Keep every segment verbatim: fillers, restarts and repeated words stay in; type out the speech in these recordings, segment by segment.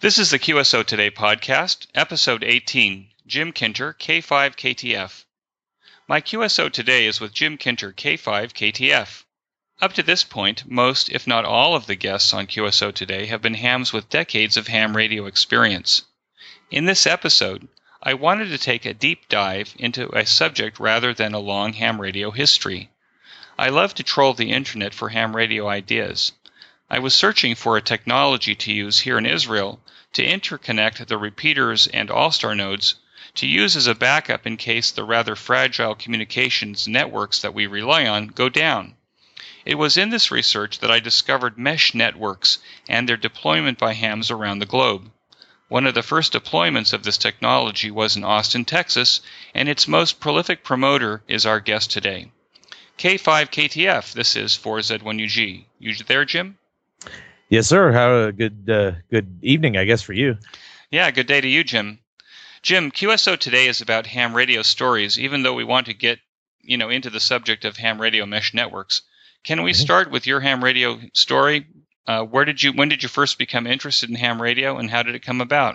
This is the Q S O Today podcast, episode eighteen, Jim Kinter, K five K T F. My Q S O Today is with Jim Kinter, K five K T F. Up to this point, most, if not all, of the guests on Q S O Today have been hams with decades of ham radio experience. In this episode, I wanted to take a deep dive into a subject rather than a long ham radio history. I love to troll the internet for ham radio ideas. I was searching for a technology to use here in Israel to interconnect the repeaters and all-star nodes to use as a backup in case the rather fragile communications networks that we rely on go down. It was in this research that I discovered mesh networks and their deployment by hams around the globe. One of the first deployments of this technology was in Austin, Texas, and its most prolific promoter is our guest today. K five K T F, this is four Z one U G. You there, Jim? Yes, sir. How a good uh, good evening, I guess, for you. Yeah, good day to you, Jim. Jim, Q S O Today is about ham radio stories, even though we want to get, you know, into the subject of ham radio mesh networks. Can we mm-hmm. start with your ham radio story? Uh, where did you, when did you first become interested in ham radio, and how did it come about?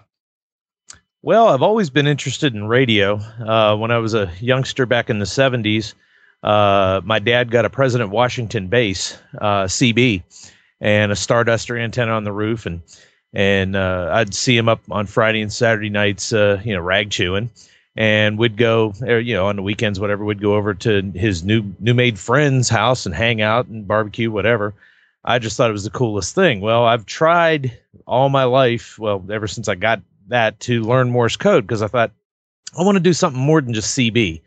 Well, I've always been interested in radio. Uh, when I was a youngster back in the seventies, uh, my dad got a President Washington base, uh, C B, and a Starduster antenna on the roof, and and uh, I'd see him up on Friday and Saturday nights, uh, you know, rag chewing, and we'd go, or, you know, on the weekends, whatever, we'd go over to his new new made friend's house and hang out and barbecue, whatever. I just thought it was the coolest thing. Well, I've tried all my life, well, ever since I got that, to learn Morse code, because I thought I want to do something more than just C B.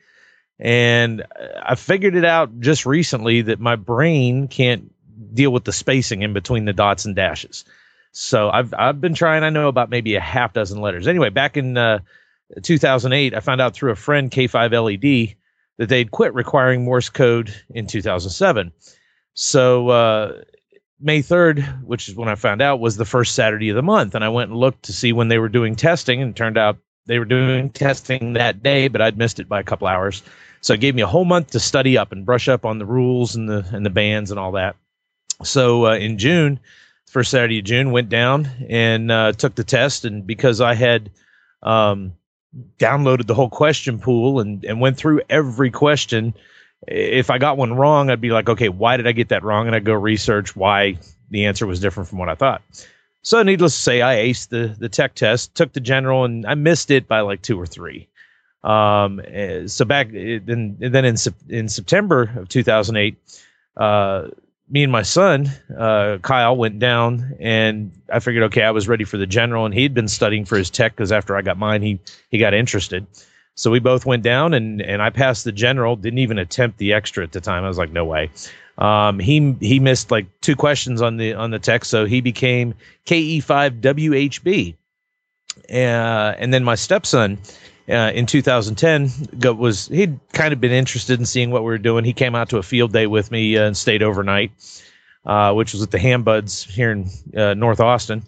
And I figured it out just recently that my brain can't deal with the spacing in between the dots and dashes. So I've I've been trying. I know about maybe a half dozen letters. Anyway, back in uh, two thousand eight, I found out through a friend, K five L E D, that they'd quit requiring Morse code in two thousand seven. So uh, May third, which is when I found out, was the first Saturday of the month. And I went and looked to see when they were doing testing, and it turned out they were doing testing that day, but I'd missed it by a couple hours. So it gave me a whole month to study up and brush up on the rules and the and the bands and all that. So uh, in June, first Saturday of June, went down and uh, took the test. And because I had um, downloaded the whole question pool and, and went through every question, if I got one wrong, I'd be like, okay, why did I get that wrong? And I'd go research why the answer was different from what I thought. So needless to say, I aced the, the tech test, took the general, and I missed it by like two or three. Um, so back then, then in, in September of two thousand eight, uh, me and my son, uh, Kyle, went down, and I figured, okay, I was ready for the general, and he'd been studying for his tech, because after I got mine, he, he got interested. So we both went down, and, and I passed the general, didn't even attempt the extra at the time. I was like, no way. Um, he, he missed like two questions on the, on the tech. So he became K E five W H B. Uh, and then my stepson, Uh, in two thousand ten, go, was he'd kind of been interested in seeing what we were doing. He came out to a field day with me uh, and stayed overnight, uh, which was at the Ham Buds here in uh, North Austin.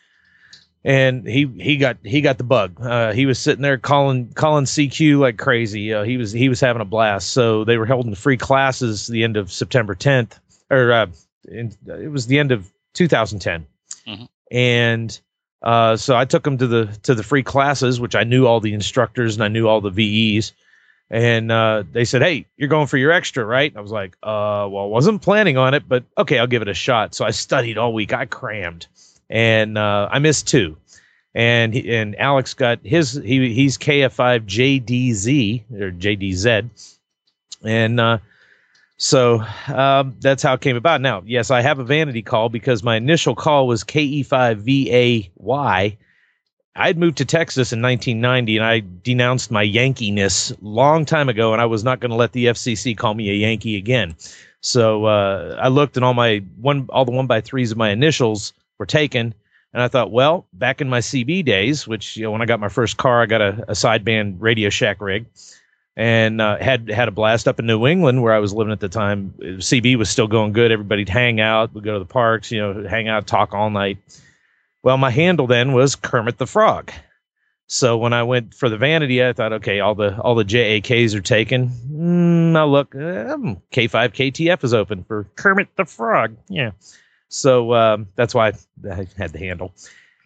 And he he got he got the bug. Uh, he was sitting there calling calling C Q like crazy. Uh, he was he was having a blast. So they were holding free classes the end of September tenth, or uh, in, it was the end of two thousand ten, mm-hmm. and. Uh, so I took him to the to the free classes, which I knew all the instructors and I knew all the V Es, and uh, they said, "Hey, you're going for your extra, right?" I was like, "Uh, well, I wasn't planning on it, but okay, I'll give it a shot." So I studied all week. I crammed, and uh, I missed two. And he, and Alex got his. He he's K F five J D Z or J D Z, and uh, so um, that's how it came about. Now, yes, I have a vanity call because my initial call was K E five V A Y. I'd moved to Texas in nineteen ninety, and I denounced my Yankeeness long time ago, and I was not going to let the F C C call me a Yankee again. So uh, I looked, and all my one, all the one by threes of my initials were taken, and I thought, well, back in my C B days, which, you know, when I got my first car, I got a, a sideband Radio Shack rig. And uh, had had a blast up in New England where I was living at the time. C B was still going good. Everybody'd hang out. We'd go to the parks, you know, hang out, talk all night. Well, my handle then was Kermit the Frog. So when I went for the vanity, I thought, okay, all the all the J A Ks are taken. Mm, now look, um, K five K T F is open for Kermit the Frog. Yeah. So um, that's why I had the handle.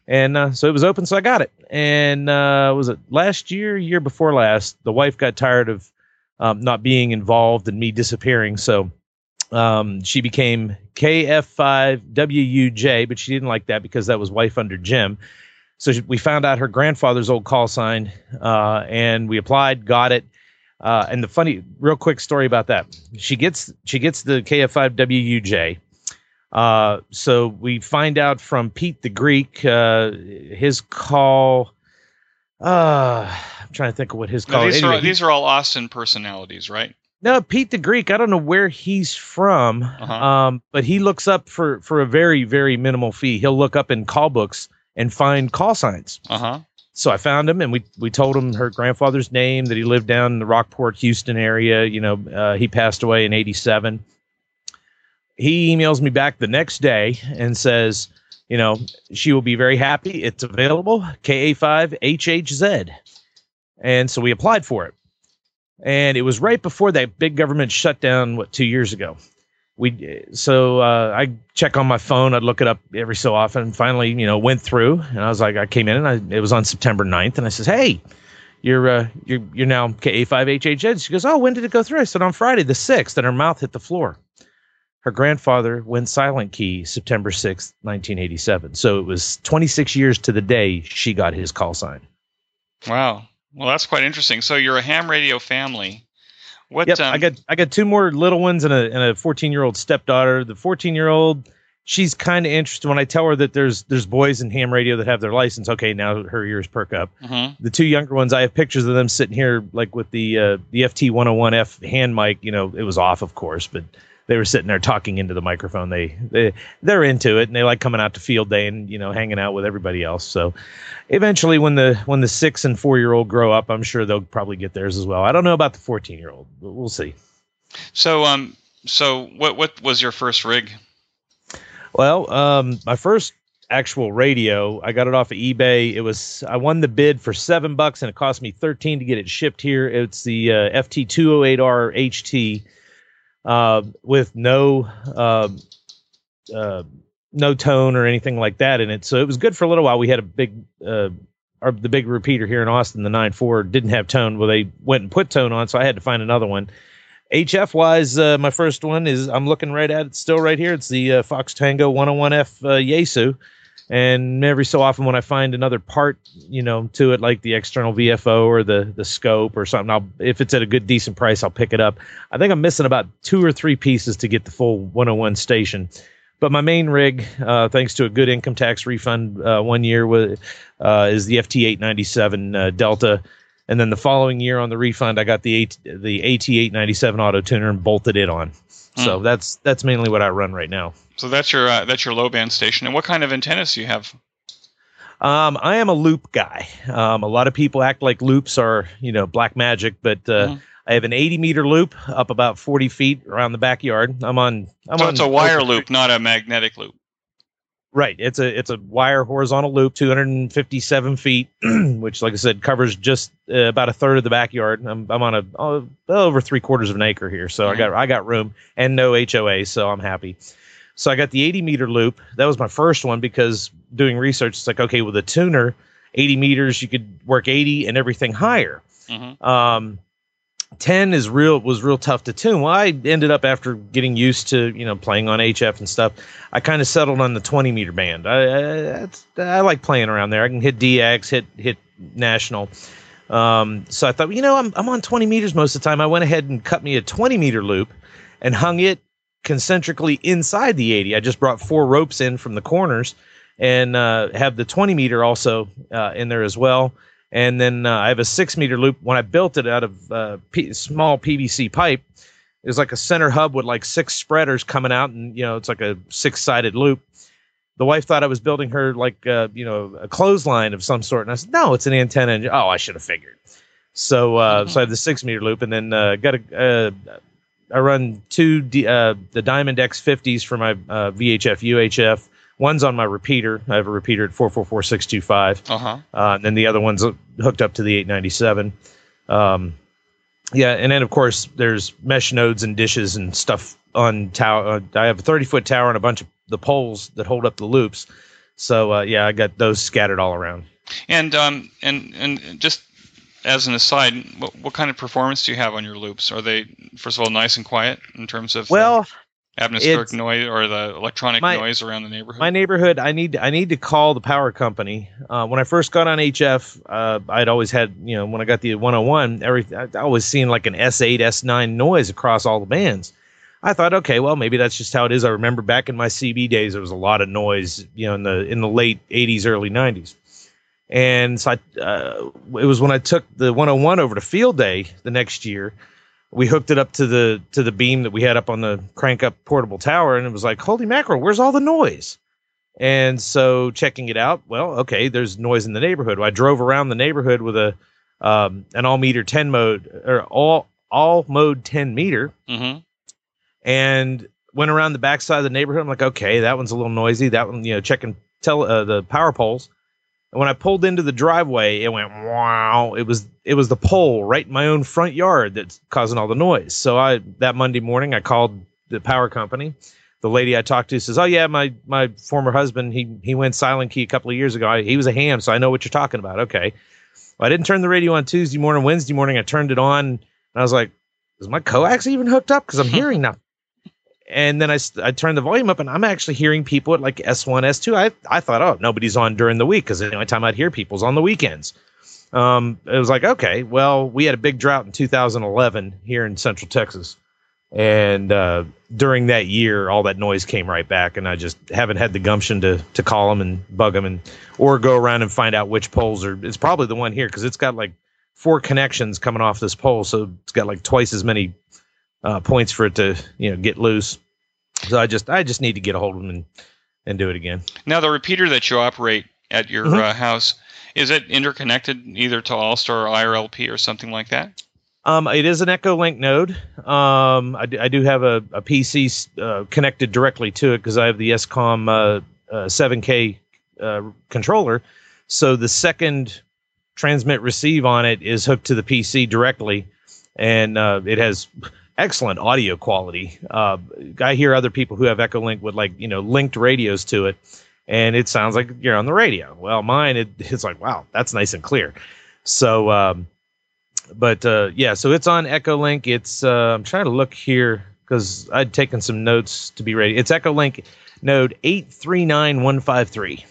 And uh, so it was open, so I got it. And uh, was it last year, year before last, the wife got tired of um, not being involved and me disappearing. So um, she became K F five W U J, but she didn't like that because that was wife under Jim. So she, we found out her grandfather's old call sign, uh, and we applied, got it. Uh, and the funny, real quick story about that. She gets she gets the K F five W U J. Uh, so we find out from Pete the Greek, uh, his call. Uh, I'm trying to think of what his call. Now, these, anyway, are, he, these are all Austin personalities, right? No, Pete the Greek. I don't know where he's from, uh-huh. um, but he looks up for for a very very minimal fee. He'll look up in call books and find call signs. Uh huh. So I found him, and we we told him her grandfather's name, that he lived down in the Rockport, Houston area. You know, uh, he passed away in eighty-seven. He emails me back the next day and says, you know, she will be very happy. It's available, K A five H H Z. And so we applied for it. And it was right before that big government shutdown, what, two years ago. We So uh, I check on my phone. I'd look it up every so often. And finally, you know, went through. And I was like, I came in, and I, it was on September ninth. And I says, hey, you're uh, you're you're now K A five H H Z. She goes, oh, when did it go through? I said, on Friday the sixth. And her mouth hit the floor. Her grandfather went silent key September sixth, nineteen eighty-seven. So it was twenty-six years to the day she got his call sign. Wow. Well, that's quite interesting. So you're a ham radio family. What? Yep, um, I got I got two more little ones and a and a fourteen-year-old stepdaughter. The fourteen-year-old, she's kind of interested when I tell her that there's there's boys in ham radio that have their license. Okay, now her ears perk up. uh-huh. The two younger ones, I have pictures of them sitting here like with the uh, the F T one oh one F hand mic. You know, it was off, of course, but they were sitting there talking into the microphone. They, they, they're into it, and they like coming out to field day and, you know, hanging out with everybody else. So eventually when the, when the six and four year old grow up, I'm sure they'll probably get theirs as well. I don't know about the fourteen year old, but we'll see. So, um, so what, what was your first rig? Well, um, my first actual radio, I got it off of eBay. It was, I won the bid for seven bucks and it cost me thirteen to get it shipped here. It's the uh, F T two oh eight R H T. Uh, with no uh, uh, no tone or anything like that in it, so it was good for a little while. We had a big, uh, our, the big repeater here in Austin, the nine four, didn't have tone. Well, they went and put tone on, so I had to find another one. H F wise, uh, my first one is, I'm looking right at it, still right here. It's the uh, Fox Tango one oh one F uh, Yaesu. And every so often when I find another part, you know, to it, like the external V F O or the the scope or something, I'll, if it's at a good, decent price, I'll pick it up. I think I'm missing about two or three pieces to get the full one oh one station. But my main rig, uh, thanks to a good income tax refund uh, one year, with, uh, is the F T eight ninety-seven uh, Delta. And then the following year on the refund, I got the, the A T eight ninety-seven auto tuner and bolted it on. Hmm. So that's that's mainly what I run right now. So that's your uh, that's your low band station. And what kind of antennas do you have? Um, I am a loop guy. Um, a lot of people act like loops are, you know, black magic, but uh, mm-hmm. I have an eighty meter loop up about forty feet around the backyard. I'm on. I'm so on it's a wire loop, not a magnetic loop. Right. It's a it's a wire horizontal loop, two hundred fifty-seven feet, which, like I said, covers just uh, about a third of the backyard. I'm I'm on a oh, over three quarters of an acre here, so mm-hmm. I got I got room and no H O A, so I'm happy. So I got the eighty meter loop. That was my first one because doing research, it's like, okay, with a tuner, eighty meters, you could work eighty and everything higher. Mm-hmm. Um, ten is real was real tough to tune. Well, I ended up, after getting used to, you know, playing on H F and stuff, I kind of settled on the twenty meter band. I I, that's, I like playing around there. I can hit D X, hit hit national. Um, so I thought, you know, I'm I'm on twenty meters most of the time. I went ahead and cut me a twenty meter loop and hung it concentrically inside the eighty. I just brought four ropes in from the corners and uh, have the twenty meter also uh, in there as well. And then uh, I have a six meter loop. When I built it out of uh, P- small P V C pipe, it was like a center hub with like six spreaders coming out, and you know, it's like a six sided loop. The wife thought I was building her like uh, you know, a clothesline of some sort, and I said, no, it's an antenna. And, oh, I should have figured. So uh, mm-hmm. so I have the six meter loop, and then uh, got a. Uh, I run two D, uh, the Diamond X fifties for my uh, V H F U H F. One's on my repeater. I have a repeater at four four four six two five. Uh-huh. Uh, and then the other one's hooked up to the eight ninety-seven. Um, yeah, and then, of course, there's mesh nodes and dishes and stuff on tower. Uh, I have a thirty-foot tower and a bunch of the poles that hold up the loops. So uh, yeah, I got those scattered all around. And um and and just as an aside, what, what kind of performance do you have on your loops? Are they, first of all, nice and quiet in terms of well, the atmospheric noise or the electronic my, noise around the neighborhood? My neighborhood, I need I need to call the power company. Uh, when I first got on H F, uh, I'd always had, you know, when I got the one oh one, every I always seen like an S eight, S nine noise across all the bands. I thought, okay, well, maybe that's just how it is. I remember back in my C B days, there was a lot of noise, you know, in the in the late eighties, early nineties. And so I, uh, it was when I took the one oh one over to field day the next year. We hooked it up to the to the beam that we had up on the crank up portable tower, and it was like, holy mackerel, where's all the noise? And so checking it out, well, okay, there's noise in the neighborhood. I drove around the neighborhood with a um, an all meter ten mode or all all mode ten meter, mm-hmm. and went around the backside of the neighborhood. I'm like, okay, that one's a little noisy. That one, you know, checking tele, uh, the power poles. And when I pulled into the driveway, it went wow. It was it was the pole right in my own front yard that's causing all the noise. So I that Monday morning, I called the power company. The lady I talked to says, "Oh yeah, my my former husband, he he went silent key a couple of years ago. I, he was a ham, so I know what you're talking about." Okay. Well, I didn't turn the radio on Tuesday morning. Wednesday morning, I turned it on, and I was like, "Is my coax even hooked up? Because I'm hearing nothing." And then I, I turned the volume up, and I'm actually hearing people at like S one, S two. I, I thought, oh, nobody's on during the week, because the only time I'd hear people's on the weekends. Um, it was like, okay, well, we had a big drought in two thousand eleven here in Central Texas. And uh, during that year, all that noise came right back, and I just haven't had the gumption to to call them and bug them, and or go around and find out which poles are. It's probably the one here, because it's got like four connections coming off this pole, so it's got like twice as many Uh, points for it to, you know, get loose. So I just I just need to get a hold of them and, and do it again. Now, the repeater that you operate at your mm-hmm. uh, house, is it interconnected either to All-Star or I R L P or something like that? Um, it is an Echolink node. Um, I, d- I do have a, a P C uh, connected directly to it, because I have the S COM uh, uh, seven K uh, controller. So the second transmit receive on it is hooked to the P C directly, and uh, it has excellent audio quality. Uh, I hear other people who have Echolink with, like, you know, linked radios to it, and it sounds like you're on the radio. Well, mine, it, it's like, wow, that's nice and clear. So, um, but uh, yeah, so it's on Echolink. It's uh, I'm trying to look here, because I'd taken some notes to be ready. It's Echolink node eight three nine one five three.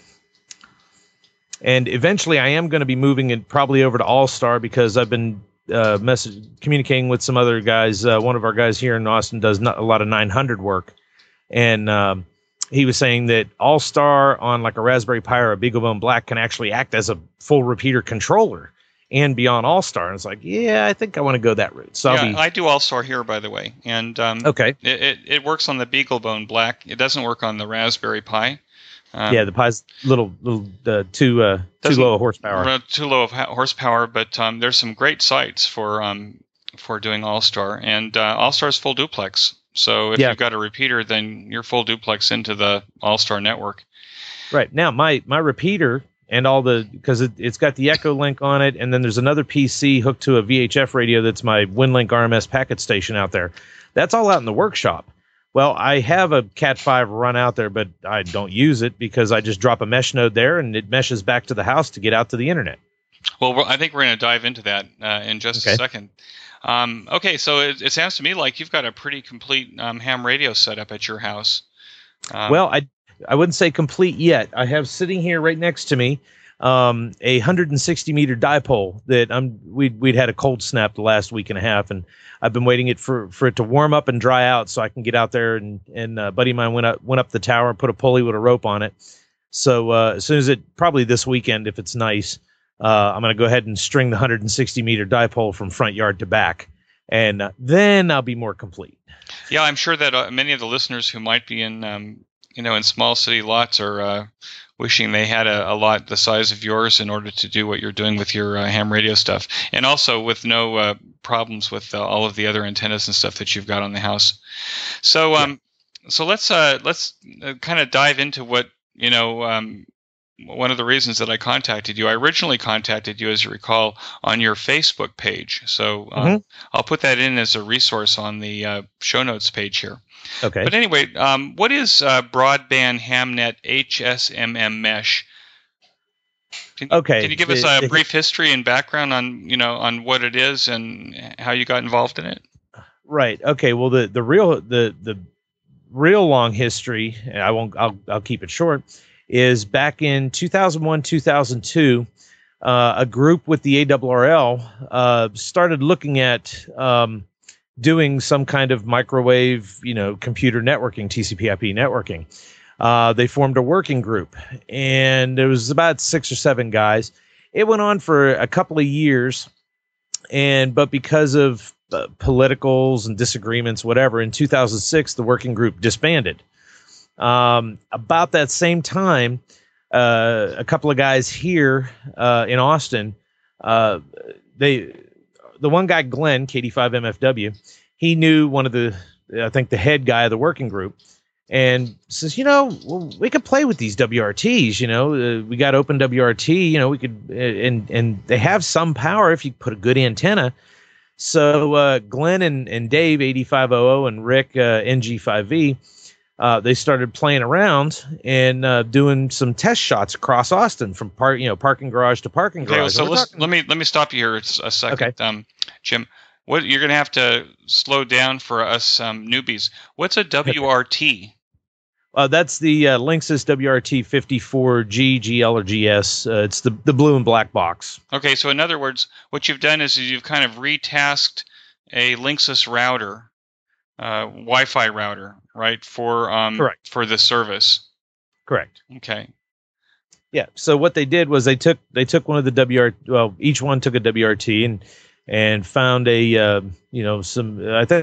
And eventually I am going to be moving it probably over to All-Star, because I've been Uh, message communicating with some other guys. Uh, one of our guys here in Austin does not, a lot of nine hundred work, and um, he was saying that All-Star on like a Raspberry Pi or a BeagleBone Black can actually act as a full repeater controller and be on All-Star. And it's like, yeah, I think I want to go that route. So yeah, I'll be... I do All-Star here, by the way, and um, okay, it, it it works on the BeagleBone Black. It doesn't work on the Raspberry Pi. Um, yeah, the Pi's little little uh, too uh, too low of horsepower. Uh, too low of ha- horsepower, but um, there's some great sites for um, for doing All-Star, and uh, All-Star's full duplex. So if yeah. you've got a repeater, then you're full duplex into the All-Star network. Right now, my my repeater and all the because it, it's got the Echolink on it, and then there's another P C hooked to a V H F radio that's my WinLink R M S packet station out there. That's all out in the workshop. Well, I have a Cat five run out there, but I don't use it, because I just drop a mesh node there, and it meshes back to the house to get out to the internet. Well, I think we're going to dive into that uh, in just okay. a second. Um, okay, so it, it sounds to me like you've got a pretty complete um, ham radio setup at your house. Um, well, I I wouldn't say complete yet. I have sitting here right next to me um, a one hundred sixty meter dipole that I'm we'd we'd had a cold snap the last week and a half, and I've been waiting it for, for it to warm up and dry out so I can get out there, and and a buddy of mine went up went up the tower and put a pulley with a rope on it. So uh, as soon as it probably this weekend, if it's nice, uh, I'm going to go ahead and string the one hundred sixty meter dipole from front yard to back, and uh, then I'll be more complete. Yeah, I'm sure that uh, many of the listeners who might be in um, you know in small city lots are uh, wishing they had a, a lot the size of yours in order to do what you're doing with your uh, ham radio stuff, and also with no uh, problems with uh, all of the other antennas and stuff that you've got on the house. So, um, yeah. so let's uh, let's uh, kind of dive into what you know um, one of the reasons that I contacted you. I originally contacted you, as you recall, on your Facebook page. So um, mm-hmm. I'll put that in as a resource on the uh, show notes page here. Okay. But anyway, um, what is uh, Broadband Hamnet H S M M Mesh? Can, okay. Can you give us a brief history and background on, you know, on what it is and how you got involved in it? Right. Okay. Well, the, the real the the real long history, and I won't. I'll I'll keep it short. Is back in two thousand one, two thousand two, uh, a group with the A R R L uh, started looking at um, doing some kind of microwave, you know, computer networking, T C P I P networking. Uh, they formed a working group, and there was about six or seven guys. It went on for a couple of years, and but because of uh, politicals and disagreements, whatever, in two thousand six, the working group disbanded. Um, about that same time, uh, a couple of guys here uh, in Austin, uh, they, the one guy, Glenn, K D five M F W, he knew one of the, I think the head guy of the working group, and says, you know, well, we could play with these W R Ts. You know, uh, we got open W R T. You know, we could, uh, and and they have some power if you put a good antenna. So uh, Glenn and and Dave, eighty-five hundred, and Rick, uh, N G five V. Uh, they started playing around and uh, doing some test shots across Austin from park, you know, parking garage to parking garage. Okay, so let's, talking... let me let me stop you here a second, okay. um, Jim. What you're going to have to slow down for us um, newbies. What's a W R T? Uh, that's the uh, Linksys W R T fifty-four G, G L, or G S. Uh, it's the the blue and black box. Okay, so in other words, what you've done is you've kind of retasked a Linksys router. Uh, Wi-Fi router, right, for um, Correct. for the service. Correct. Okay. Yeah. So what they did was they took they took one of the W R T. Well, each one took a W R T and and found a uh, you know some. I think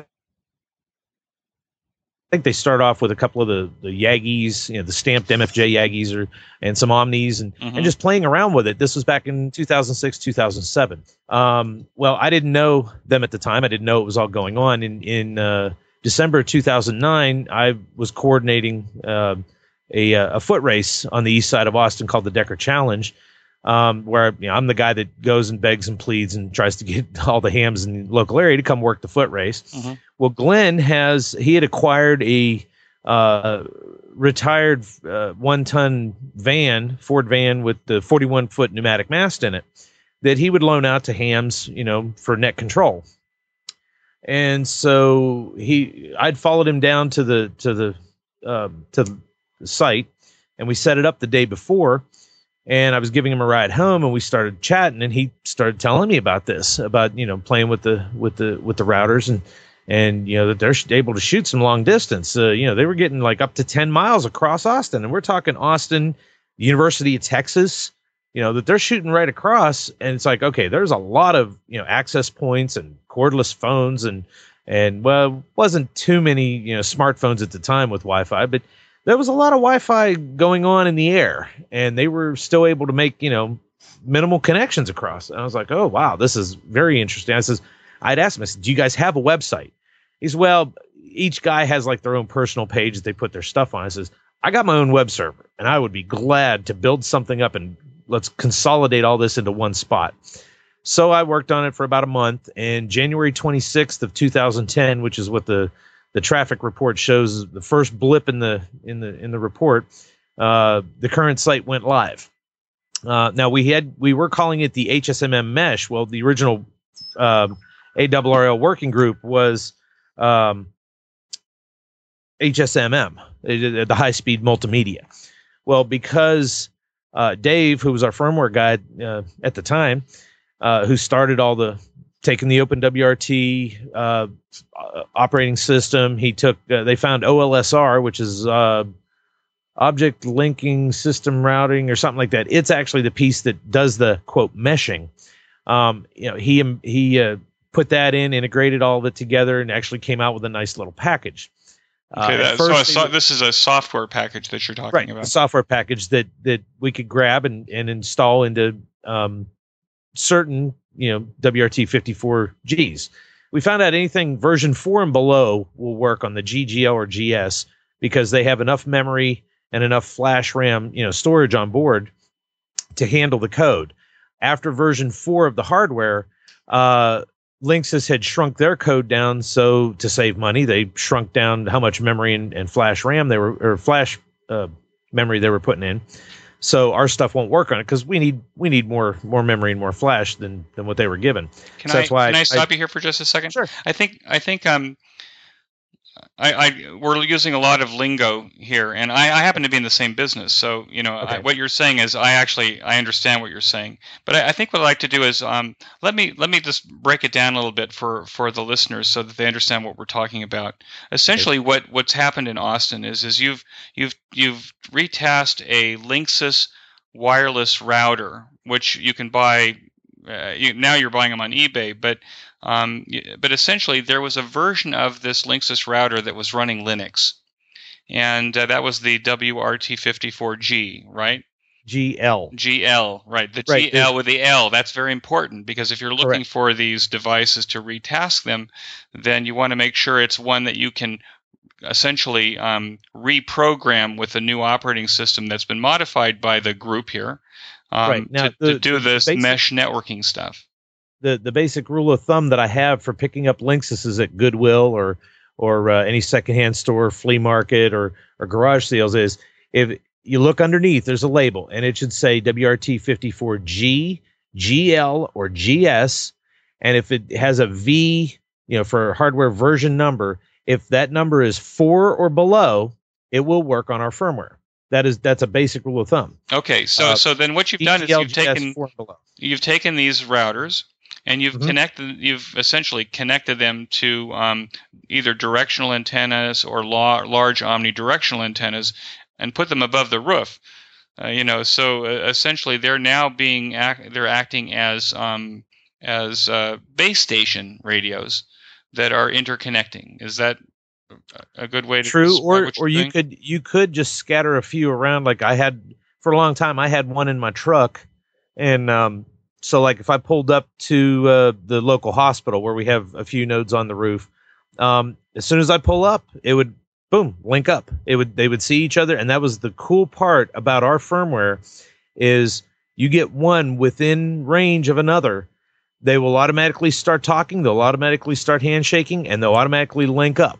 I think they start off with a couple of the the Yagis, you know, the stamped M F J Yagis, or and some Omnis, and mm-hmm. and just playing around with it. This was back in two thousand six, two thousand seven. Um, well, I didn't know them at the time. I didn't know it was all going on in in. Uh, December two thousand nine, I was coordinating uh, a a foot race on the east side of Austin called the Decker Challenge, um, where you know, I'm the guy that goes and begs and pleads and tries to get all the hams in the local area to come work the foot race. Mm-hmm. Well, Glenn has he had acquired a uh, retired uh, one-ton van, Ford van with the forty-one foot pneumatic mast in it that he would loan out to hams, you know, for net control. And so he, I'd followed him down to the to the uh, to the site, and we set it up the day before. And I was giving him a ride home, and we started chatting, and he started telling me about this, about you know playing with the with the with the routers, and and you know that they're able to shoot some long distance. Uh, you know they were getting like up to ten miles across Austin, and we're talking Austin, University of Texas. You know, that they're shooting right across, and it's like, okay, there's a lot of, you know, access points and cordless phones and, and well, wasn't too many, you know, smartphones at the time with Wi-Fi, but there was a lot of Wi-Fi going on in the air, and they were still able to make, you know, minimal connections across. And I was like, oh, wow, this is very interesting. I says, I'd ask him, I said, do you guys have a website? He said, well, each guy has like their own personal page that they put their stuff on. I says, I got my own web server, and I would be glad to build something up and let's consolidate all this into one spot. So I worked on it for about a month, and January twenty-sixth of two thousand ten, which is what the, the traffic report shows, the first blip in the in the in the report, uh, the current site went live. Uh, now we had we were calling it the H S M M Mesh. Well, the original um, A R R L working group was um, H S M M, the high speed multimedia. Well, because Uh, Dave, who was our firmware guy uh, at the time, uh, who started all the taking the Open W R T uh, operating system, he took. Uh, they found O L S R, which is uh, Object Linking System Routing or something like that. It's actually the piece that does the quote meshing. Um, you know, he he uh, put that in, integrated all of it together, and actually came out with a nice little package. Okay, uh, so, so this is a software package that you're talking right, about. A software package that that we could grab and, and install into um, certain, you know, W R T fifty-four Gs. We found out anything version four and below will work on the G, G L, or G S because they have enough memory and enough flash RAM, you know, storage on board to handle the code. After version four of the hardware, uh, Linksys had shrunk their code down. So to save money, they shrunk down how much memory and, and flash RAM they were, or flash uh, memory they were putting in. So our stuff won't work on it because we need we need more more memory and more flash than than what they were given. Can so I that's why can I, I stop I, you here for just a second? Sure. I think I think um I, I we're using a lot of lingo here, and I, I happen to be in the same business. So you know Okay. I, what you're saying is I actually I understand what you're saying. But I, I think what I'd like to do is um let me let me just break it down a little bit for for the listeners so that they understand what we're talking about. Essentially, okay. what what's happened in Austin is is you've you've you've retasked a Linksys wireless router, which you can buy. Uh, you, now you're buying them on eBay, but um, but essentially there was a version of this Linksys router that was running Linux, and uh, that was the W R T fifty-four G, right? G L. G L, right? The right, G L with the L. That's very important because if you're looking correct. for these devices to retask them, then you want to make sure it's one that you can essentially um, reprogram with a new operating system that's been modified by the group here. Um, right. Now, to, the, to do the this basic, mesh networking stuff. The the basic rule of thumb that I have for picking up Linksys is at Goodwill or or uh, any secondhand store, flea market, or or garage sales is if you look underneath, there's a label and it should say W R T fifty-four G, G L, or G S, and if it has a V, you know, for hardware version number, if that number is four or below, it will work on our firmware. That is that's a basic rule of thumb. Okay, so uh, so then what you've done is you've taken you've taken these routers and you've mm-hmm. connected you've essentially connected them to um, either directional antennas or law, large omnidirectional antennas and put them above the roof. Uh, you know, so uh, essentially they're now being act, they're acting as um, as uh, base station radios that are interconnecting. Is that a good way to true or or you doing? could you could just scatter a few around? Like I had for a long time I had one in my truck, and um so like if I pulled up to uh, the local hospital where we have a few nodes on the roof, um as soon as I pull up it would boom link up. It would they would see each other, and that was the cool part about our firmware is you get one within range of another, they will automatically start talking, they'll automatically start handshaking, and they'll automatically link up.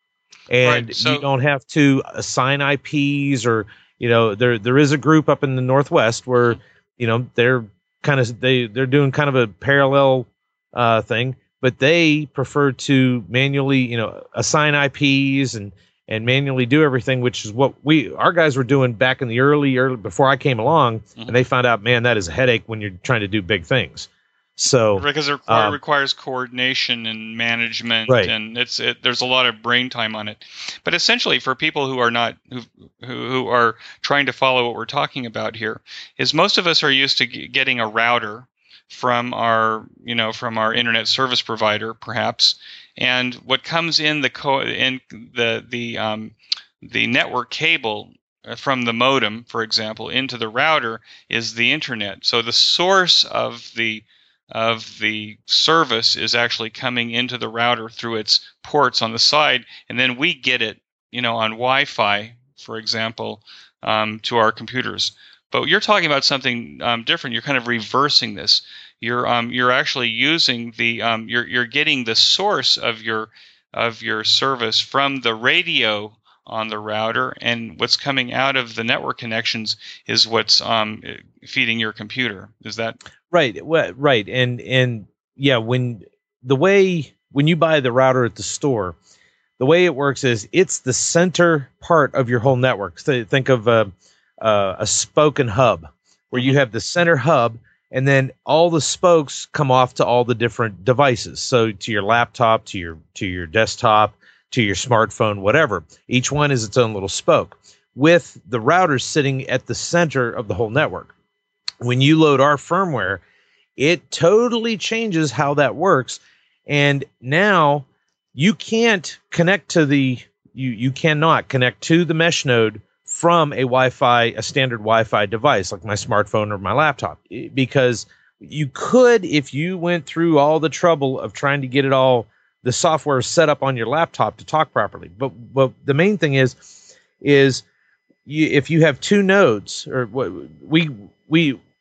And right, so, you don't have to assign I Ps or, you know, there there is a group up in the Northwest where, you know, they're kind of they they're doing kind of a parallel uh, thing, but they prefer to manually, you know, assign I Ps and and manually do everything, which is what we our guys were doing back in the early early before I came along, mm-hmm. and they found out, man, that is a headache when you're trying to do big things. So because it require, um, requires coordination and management, right. and it's it, there's a lot of brain time on it. But essentially, for people who are not who who, who are trying to follow what we're talking about here, is most of us are used to g- getting a router from our you know from our internet service provider, perhaps, and what comes in the co- in the the um, the network cable from the modem, for example, into the router is the internet. So the source of the of the service is actually coming into the router through its ports on the side, and then we get it, you know, on Wi-Fi, for example, um, to our computers. But you're talking about something um, different. You're kind of reversing this. You're um, you're actually using the um, you're you're getting the source of your of your service from the radio on the router, and what's coming out of the network connections is what's um, feeding your computer. Is that right? Well, right, and and yeah, when the way when you buy the router at the store, the way it works is it's the center part of your whole network. So think of a a, a spoke and hub, where you have the center hub, and then all the spokes come off to all the different devices. So to your laptop, to your to your desktop, to your smartphone, whatever. Each one is its own little spoke, with the router sitting at the center of the whole network. When you load our firmware, it totally changes how that works. And now you can't connect to the, you, you cannot connect to the mesh node from a Wi-Fi, a standard Wi-Fi device like my smartphone or my laptop, because you could, if you went through all the trouble of trying to get it all the software is set up on your laptop to talk properly. But but the main thing is, is you, if you have two nodes, or what we we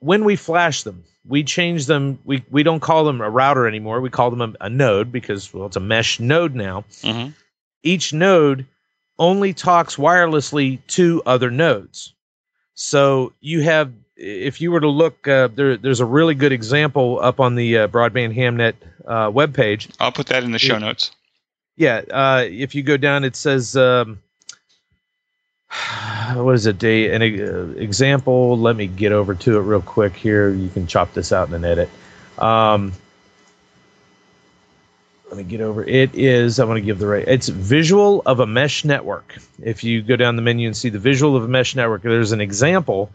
when we flash them, we change them. We, we don't call them a router anymore. We call them a, a node because, well, it's a mesh node now. Mm-hmm. Each node only talks wirelessly to other nodes. So you have, if you were to look, uh, there, there's a really good example up on the uh, Broadband Hamnet uh, webpage. I'll put that in the show it, notes. Yeah. Uh, if you go down, it says, um, what is it? A, an uh, example. Let me get over to it real quick here. You can chop this out in an edit. Um, let me get over. It is, I want to give the right. It's visual of a mesh network. If you go down the menu and see the visual of a mesh network, there's an example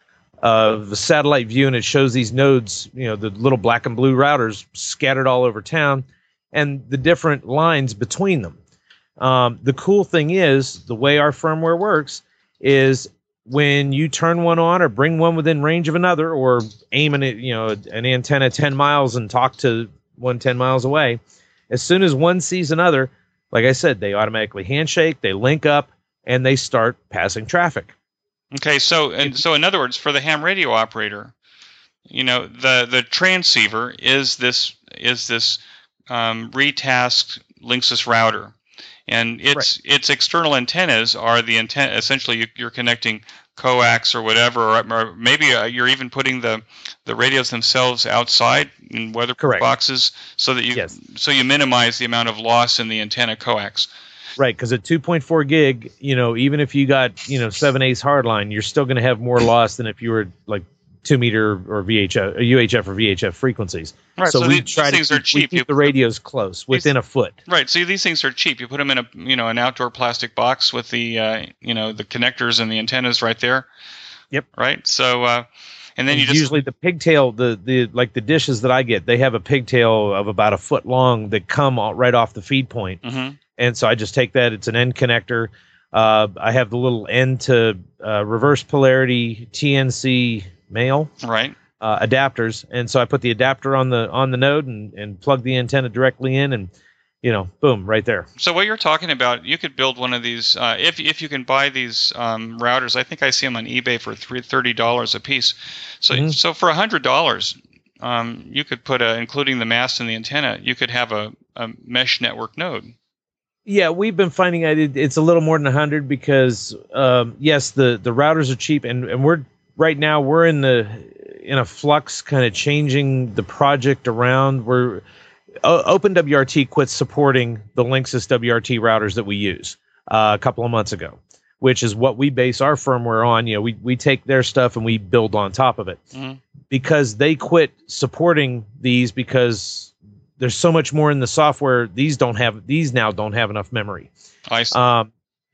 of a satellite view, and it shows these nodes, you know, the little black and blue routers scattered all over town, and the different lines between them. Um, the cool thing is, the way our firmware works is when you turn one on or bring one within range of another, or aim an, you know, an antenna ten miles and talk to one ten miles away, as soon as one sees another, like I said, they automatically handshake, they link up, and they start passing traffic. Okay, so and so in other words, for the ham radio operator, you know, the the transceiver is this is this um, retasked Linksys router. And its right. its external antennas are the antenna. Essentially, you, you're connecting coax or whatever, or, or maybe uh, you're even putting the, the radios themselves outside in weatherproof boxes, so that you yes. so you minimize the amount of loss in the antenna coax. Right, because at two point four gig, you know, even if you got you know seven eighths hardline, you're still going to have more loss than if you were like two meter or V H F, U H F or V H F frequencies. Right. So, so we these, try these to things keep, are cheap. We keep you, the radios close, within these, a foot. Right. So these things are cheap. You put them in a you know an outdoor plastic box with the uh, you know the connectors and the antennas right there. Yep. Right. So uh, and then and you just usually the pigtail, the the like the dishes that I get, they have a pigtail of about a foot long that come all, right off the feed point. Mm-hmm. And so I just take that. It's an end connector. Uh, I have the little end to uh, reverse polarity T N C male. Right. Uh, adapters, and so I put the adapter on the on the node and, and plug the antenna directly in, and you know, boom, right there. So what you're talking about, you could build one of these uh, if if you can buy these um, routers. I think I see them on eBay for three thirty dollars a piece. So mm-hmm. so for a hundred dollars, um, you could put a, including the mast and the antenna, you could have a, a mesh network node. Yeah, we've been finding it, it's a little more than a hundred because um, yes, the the routers are cheap, and and we're right now we're in the in a flux, kind of changing the project around. We're uh, OpenWRT quit supporting the Linksys W R T routers that we use uh, a couple of months ago, which is what we base our firmware on. You know, we we take their stuff and we build on top of it. Mm-hmm. Because they quit supporting these because there's so much more in the software. These don't have these now don't have enough memory. I see. Um,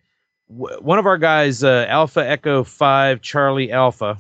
w- one of our guys, uh, Alpha Echo Five Charlie Alpha.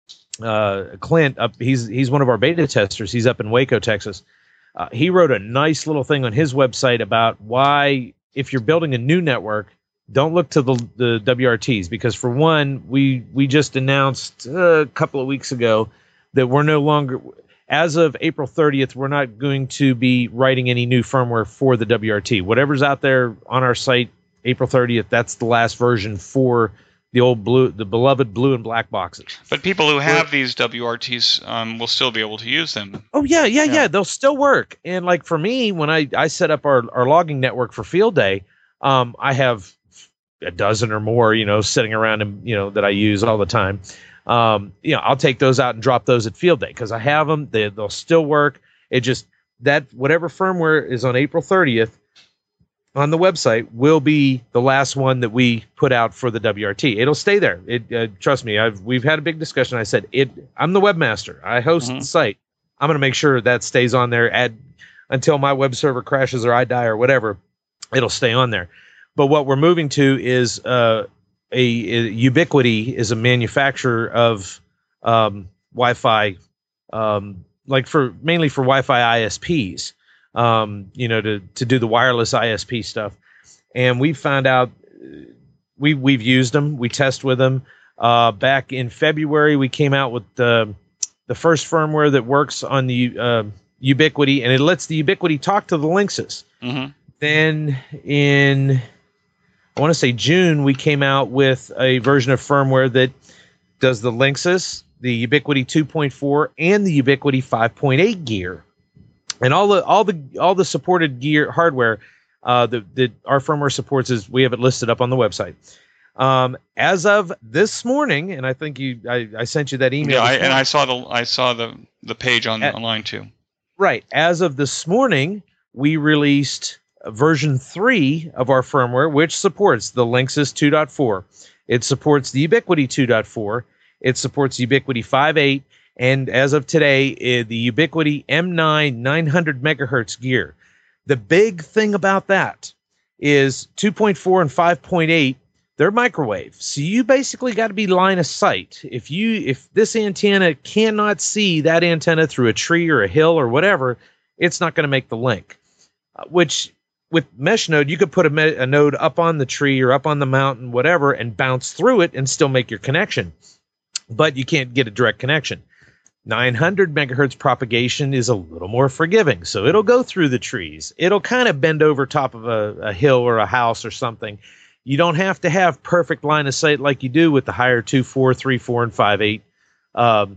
Uh, Clint, up, he's he's one of our beta testers. He's up in Waco, Texas. Uh, he wrote a nice little thing on his website about why, if you're building a new network, don't look to the the W R Ts, because for one, we we just announced uh, a couple of weeks ago that we're no longer, as of April thirtieth, we're not going to be writing any new firmware for the W R T. Whatever's out there on our site, April thirtieth, that's the last version for the old blue, the beloved blue and black boxes. But people who have these W R Ts um, will still be able to use them. Oh yeah, yeah, yeah, yeah. They'll still work. And like for me, when I, I set up our, our logging network for Field Day, um, I have a dozen or more, you know, sitting around and, you know, that I use all the time. Um, you know, I'll take those out and drop those at Field Day because I have them. They, they'll still work. It just, that whatever firmware is on April thirtieth on the website will be the last one that we put out for the W R T. It'll stay there. It uh, trust me. I've we've had a big discussion. I said it. I'm the webmaster. I host mm-hmm. the site. I'm going to make sure that stays on there at until my web server crashes or I die or whatever. It'll stay on there. But what we're moving to is uh, a, a Ubiquiti is a manufacturer of um, Wi-Fi, um, like for mainly for Wi-Fi I S Ps. Um, you know, to to do the wireless I S P stuff, and we found out we we've used them. We test with them. Uh, back in February, we came out with the the first firmware that works on the uh, Ubiquiti, and it lets the Ubiquiti talk to the Linksys. Mm-hmm. Then in I want to say June, we came out with a version of firmware that does the Linksys, the Ubiquity two point four, and the Ubiquity five point eight gear. And all the all the all the supported gear hardware uh, that, that our firmware supports is we have it listed up on the website. Um, as of this morning, and I think you I, I sent you that email. Yeah, I, and I saw the I saw the the page on At, online too. Right. As of this morning, we released version three of our firmware, which supports the Linksys two point four. It supports the Ubiquity two point four. It supports Ubiquity five point eight. And as of today, uh, the Ubiquity M nine nine hundred megahertz gear. The big thing about that is two point four and five point eight, they're microwave. So you basically got to be line of sight. If you if this antenna cannot see that antenna through a tree or a hill or whatever, it's not going to make the link. Uh, which with mesh node, you could put a, me- a node up on the tree or up on the mountain, whatever, and bounce through it and still make your connection. But you can't get a direct connection. nine hundred megahertz propagation is a little more forgiving. So it'll go through the trees. It'll kind of bend over top of a, a hill or a house or something. You don't have to have perfect line of sight like you do with the higher two point four, three point four, and five point eight um,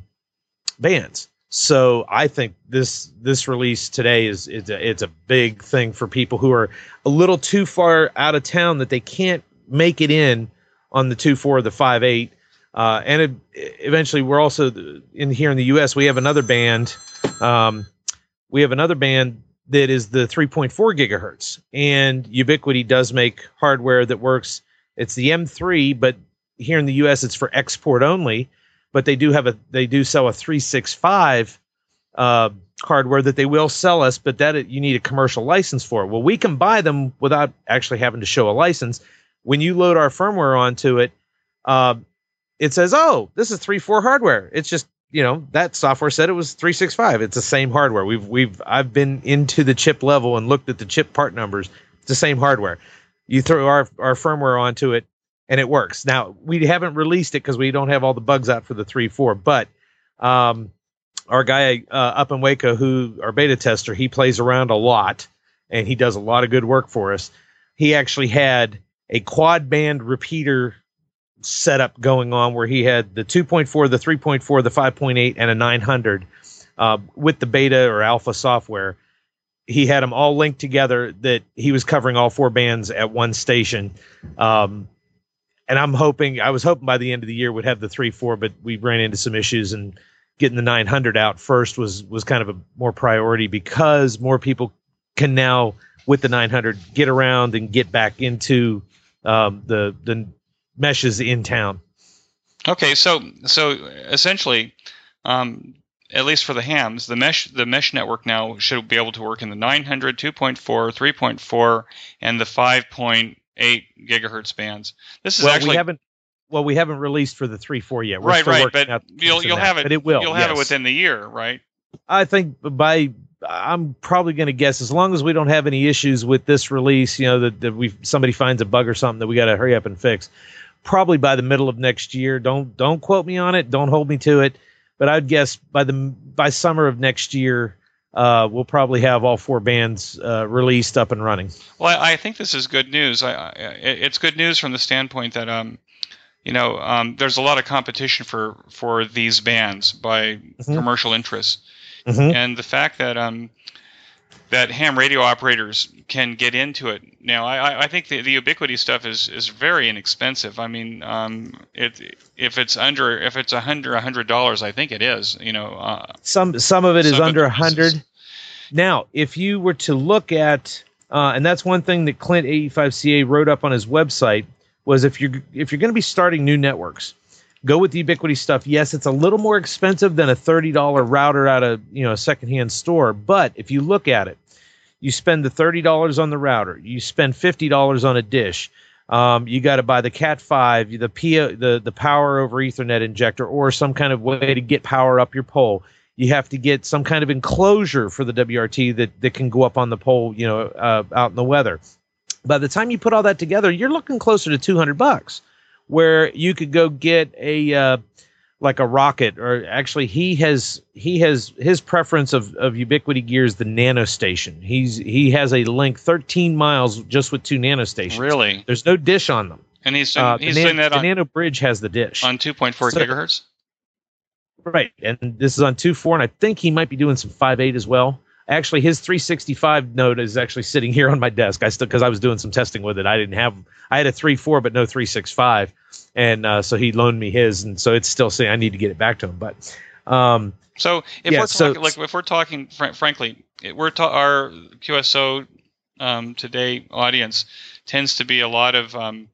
bands. So I think this this release today is it's a, it's a big thing for people who are a little too far out of town that they can't make it in on the two point four or the five point eight. Uh, and it, eventually, we're also in here in the U S. We have another band. Um, we have another band that is the three point four gigahertz, and Ubiquity does make hardware that works. It's the M three, but here in the U S, it's for export only. But they do have a they do sell a three sixty-five uh, hardware that they will sell us, but that you need a commercial license for. Well, we can buy them without actually having to show a license. When you load our firmware onto it, uh, it says, oh, this is three point four hardware. It's just, you know, that software said it was three sixty-five. It's the same hardware. We've, we've, I've been into the chip level and looked at the chip part numbers. It's the same hardware. You throw our, our firmware onto it and it works. Now, we haven't released it because we don't have all the bugs out for the three point four, but um, our guy uh, up in Waco, who our beta tester, he plays around a lot and he does a lot of good work for us. He actually had a quad band repeater setup going on where he had the two point four, the three point four, the five point eight, and a nine hundred uh, with the beta or alpha software. He had them all linked together that he was covering all four bands at one station. Um, and I'm hoping, I was hoping by the end of the year would have the three point four, but we ran into some issues, and getting the nine hundred out first was, was kind of a more priority because more people can now with the nine hundred get around and get back into um, the, the, meshes in town. Okay, so so essentially, um, at least for the hams, the mesh the mesh network now should be able to work in the nine hundred, two point four, three point four, and the five point eight gigahertz bands. This is well, actually we haven't well we haven't released for the three point four yet. We're right, still right, but out you'll you'll that, have it. But it will. You'll have yes. it within the year, right? I think by I'm probably going to guess as long as we don't have any issues with this release, you know, that, that we somebody finds a bug or something that we got to hurry up and fix. Probably by the middle of next year. Don't don't quote me on it. Don't hold me to it. But I'd guess by the by summer of next year, uh, we'll probably have all four bands uh, released up and running. Well, I, I think this is good news. I, I, it's good news from the standpoint that um, you know, um, there's a lot of competition for for these bands by mm-hmm. commercial interests, mm-hmm. and the fact that um. that ham radio operators can get into it. Now, I, I think the, the Ubiquity stuff is, is very inexpensive. I mean, um, it if it's under if it's under a hundred dollars, I think it is. You know, uh, some some of it is under a hundred. Now, if you were to look at, uh, and that's one thing that Clint eighty-five C A wrote up on his website was if you're if you're going to be starting new networks, go with the Ubiquity stuff. Yes, it's a little more expensive than a thirty dollar router out of, you know, a secondhand store. But if you look at it, you spend the thirty dollars on the router, you spend fifty dollars on a dish. Um, you got to buy the Cat five, the P O, the the power over Ethernet injector, or some kind of way to get power up your pole. You have to get some kind of enclosure for the W R T that that can go up on the pole, you know, uh, out in the weather. By the time you put all that together, you're looking closer to two hundred bucks. Where you could go get a uh, like a Rocket, or actually he has he has his preference of, of Ubiquity gear is the Nano Station. He's he has a link thirteen miles just with two Nano Stations. Really? There's no dish on them. And he's doing, uh, he's the doing Nan- that on the Nano Bridge has the dish on two point four so, gigahertz. Right, and this is on two four, and I think he might be doing some five eight as well. Actually, his three sixty-five node is actually sitting here on my desk. I still because I was doing some testing with it. I didn't have I had a three four, but no three sixty-five, and uh, so he loaned me his, and so it's still saying I need to get it back to him. But um, so if yeah, we're so, talking, like if we're talking, fr- frankly, we're ta- our Q S O um, today audience tends to be a lot of um,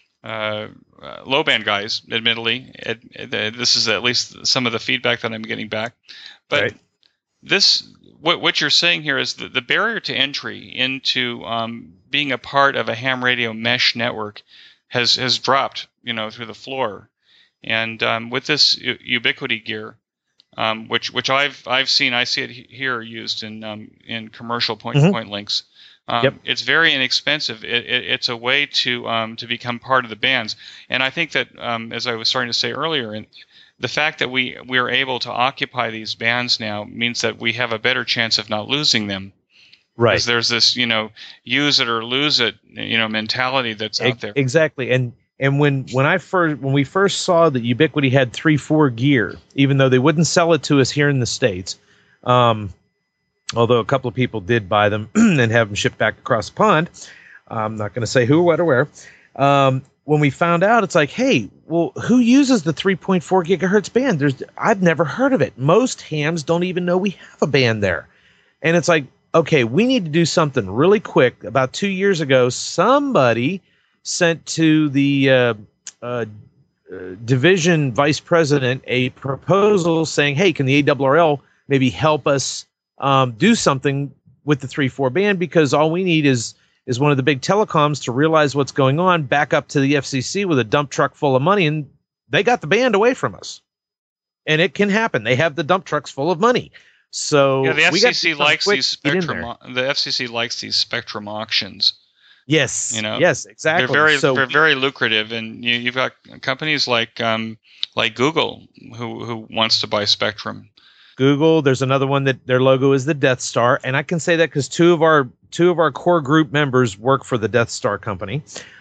uh, uh, low band guys. Admittedly, it, it, this is at least some of the feedback that I'm getting back, but right. this. What what you're saying here is that the barrier to entry into um, being a part of a ham radio mesh network has has dropped, you know, through the floor. And um, with this U- Ubiquiti gear, um, which which I've I've seen, I see it he- here used in um, in commercial point to point links. Um, Yep. It's very inexpensive. It, it, it's a way to um, to become part of the bands. And I think that um, as I was starting to say earlier, and the fact that we, we are able to occupy these bands now means that we have a better chance of not losing them. Right. Because there's this, you know, use it or lose it, you know, mentality that's out there. Exactly. And and when when I first when we first saw that Ubiquiti had three four gear, even though they wouldn't sell it to us here in the States, um, although a couple of people did buy them and have them shipped back across the pond. I'm not going to say who, what, or where. Um, when we found out, it's like, hey, well, who uses the three point four gigahertz band? There's, I've never heard of it. Most hams don't even know we have a band there. And it's like, okay, we need to do something really quick. About two years ago, somebody sent to the uh, uh, uh, division vice president a proposal saying, hey, can the A R R L maybe help us um, do something with the three four band? Because all we need is is one of the big telecoms to realize what's going on, back up to the F C C with a dump truck full of money, and they got the band away from us. And it can happen. They have the dump trucks full of money. So yeah, the F C C likes quick these spectrum. The F C C likes these spectrum auctions. Yes. You know. Yes. Exactly. They're very, so, they're very lucrative, and you, you've got companies like um, like Google who who wants to buy spectrum. Google. There's another one that their logo is the Death Star, and I can say that because two of our two of our core group members work for the Death Star company.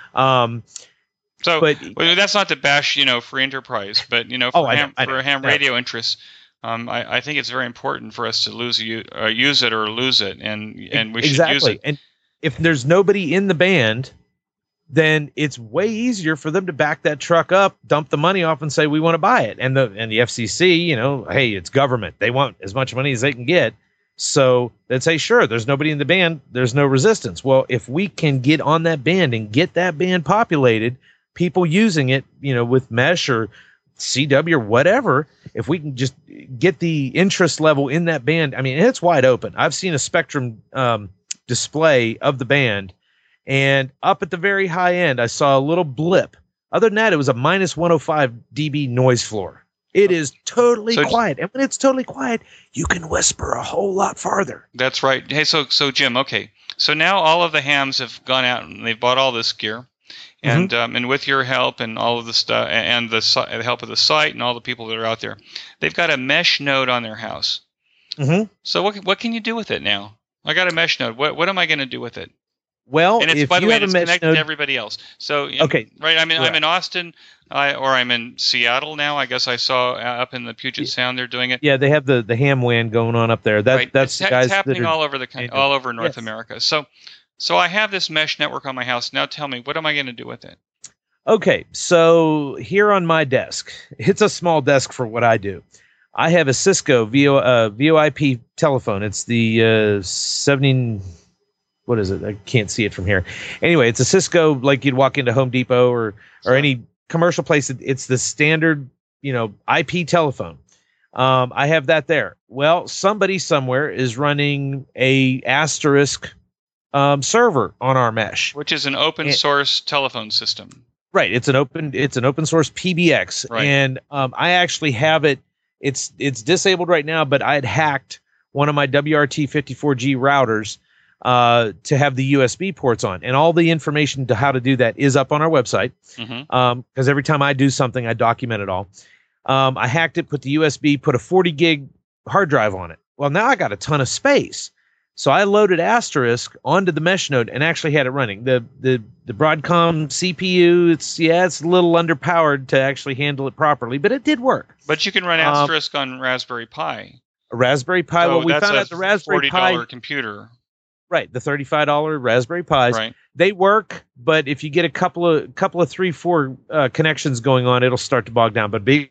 Um, so but, well, that's not to bash, you know, free enterprise, but you know, for oh, ham, I know, I know, for ham no. radio interests, um, I, I think it's very important for us to lose you, uh, use it or lose it, and and we exactly. should use it. And if there's nobody in the band, then it's way easier for them to back that truck up, dump the money off, and say we want to buy it. And the and the F C C, you know, hey, it's government; they want as much money as they can get. So they'd say, sure, there's nobody in the band, there's no resistance. Well, if we can get on that band and get that band populated, people using it, you know, with mesh or C W or whatever, if we can just get the interest level in that band, I mean, it's wide open. I've seen a spectrum um, display of the band, and up at the very high end, I saw a little blip. Other than that, it was a minus one oh five decibel noise floor. It is totally so, quiet. And when it's totally quiet, you can whisper a whole lot farther. That's right. Hey, so so Jim, okay. So now all of the hams have gone out and they've bought all this gear. And mm-hmm. um, and with your help and all of the stuff and the, the help of the site and all the people that are out there, they've got a mesh node on their house. Mm-hmm. So what what can you do with it now? I got a mesh node. What what am I going to do with it? Well, and it's if by the you way, have it's a mesh connected node, to everybody else. So okay, right. I mean, yeah. I'm in Austin, I, or I'm in Seattle now. I guess I saw uh, up in the Puget Sound they're doing it. Yeah, they have the the ham W A N going on up there. That right. that's it's, the guys it's happening that are, all over the all over North yes. America. So so I have this mesh network on my house. Now tell me, what am I going to do with it? Okay, so here on my desk, it's a small desk for what I do. I have a Cisco V O, uh, V O I P telephone. It's the uh, seventy. What is it? I can't see it from here. Anyway, it's a Cisco, like you'd walk into Home Depot or or sure. any commercial place. It's the standard, you know, I P telephone. Um, I have that there. Well, somebody somewhere is running a asterisk um, server on our mesh, which is an open and, source telephone system. Right. It's an open. It's an open source P B X, right. and um, I actually have it. It's it's disabled right now, but I had hacked one of my W R T fifty-four G routers uh, to have the U S B ports on, and all the information to how to do that is up on our website. Mm-hmm. Um, because every time I do something, I document it all. Um, I hacked it, put the U S B, put a forty gig hard drive on it. Well, now I got a ton of space. So I loaded Asterisk onto the mesh node and actually had it running. The the the Broadcom C P U, it's yeah, it's a little underpowered to actually handle it properly, but it did work. But you can run Asterisk um, on Raspberry Pi. A Raspberry Pi. So well, we found out the Raspberry forty dollars Pi computer. Right, the thirty-five dollars Raspberry Pis. Right. They work, but if you get a couple of couple of three, four uh, connections going on, it'll start to bog down. But Beagle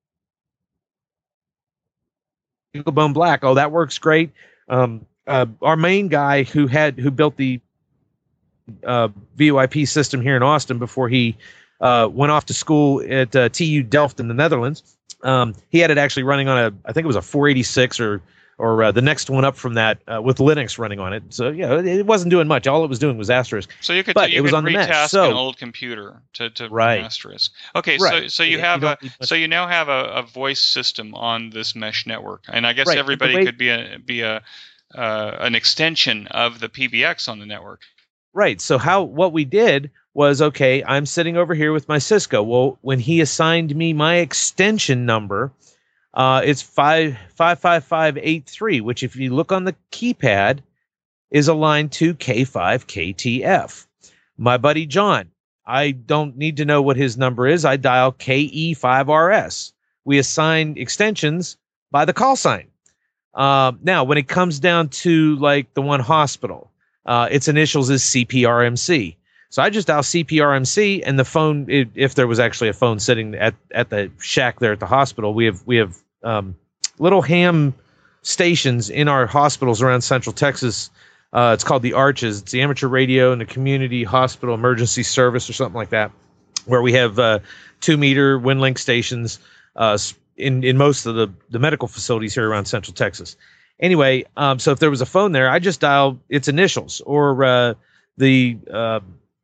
Bone Black, oh, that works great. Um, uh, our main guy who had who built the uh, V O I P system here in Austin before he uh, went off to school at uh, T U Delft in the Netherlands, um, he had it actually running on a, I think it was a four eighty-six or or uh, the next one up from that uh, with Linux running on it. So, yeah, it, it wasn't doing much. All it was doing was Asterisk. So you could, but you it was could on the mesh. retask So, an old computer to, to right. run Asterisk. Okay, right. so so you yeah, have you a so you now have a, a voice system on this mesh network, and I guess right. everybody way, could be a be a uh, an extension of the P B X on the network. Right. So how what we did was, okay, I'm sitting over here with my Cisco. Well, when he assigned me my extension number, Uh, it's five five five five eight three, which if you look on the keypad is aligned to K five K T F. My buddy John, I don't need to know what his number is. I dial K E five R S. We assign extensions by the call sign. Uh, now, when it comes down to like the one hospital, uh, its initials is C P R M C. So I just dial C P R M C, and the phone, it, if there was actually a phone sitting at, at the shack there at the hospital, we have we have um, little ham stations in our hospitals around Central Texas. Uh, it's called the Arches. It's the Amateur Radio and the Community Hospital Emergency Service or something like that, where we have uh, two meter WinLink stations uh, in in most of the the medical facilities here around Central Texas. Anyway, um, so if there was a phone there, I just dial its initials or uh, the uh,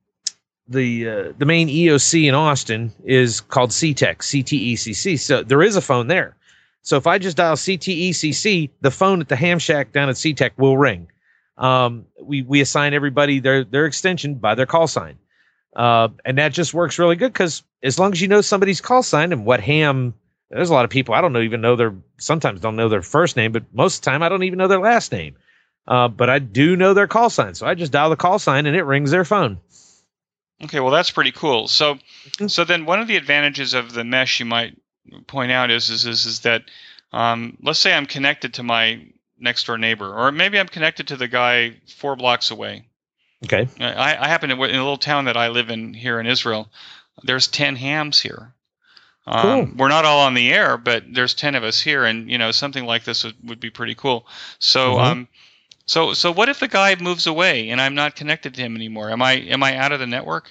the uh, the main E O C in Austin is called C T E C, C T E C C. So there is a phone there. So if I just dial C T E C C, the phone at the ham shack down at C T E C will ring. Um, we we assign everybody their their extension by their call sign, uh, and that just works really good because as long as you know somebody's call sign and what ham. There's a lot of people I don't know even know their sometimes don't know their first name, but most of the time I don't even know their last name. Uh, but I do know their call sign, so I just dial the call sign and it rings their phone. Okay, well that's pretty cool. So, mm-hmm. so then one of the advantages of the mesh you might point out is is is, is that um, let's say I'm connected to my next door neighbor, or maybe I'm connected to the guy four blocks away. Okay, I, I happen to in a little town that I live in here in Israel. There's ten hams here. Um, cool. We're not all on the air, but there's ten of us here, and you know something like this would, would be pretty cool. So, mm-hmm. um, so, so what if the guy moves away and I'm not connected to him anymore? Am I am I out of the network?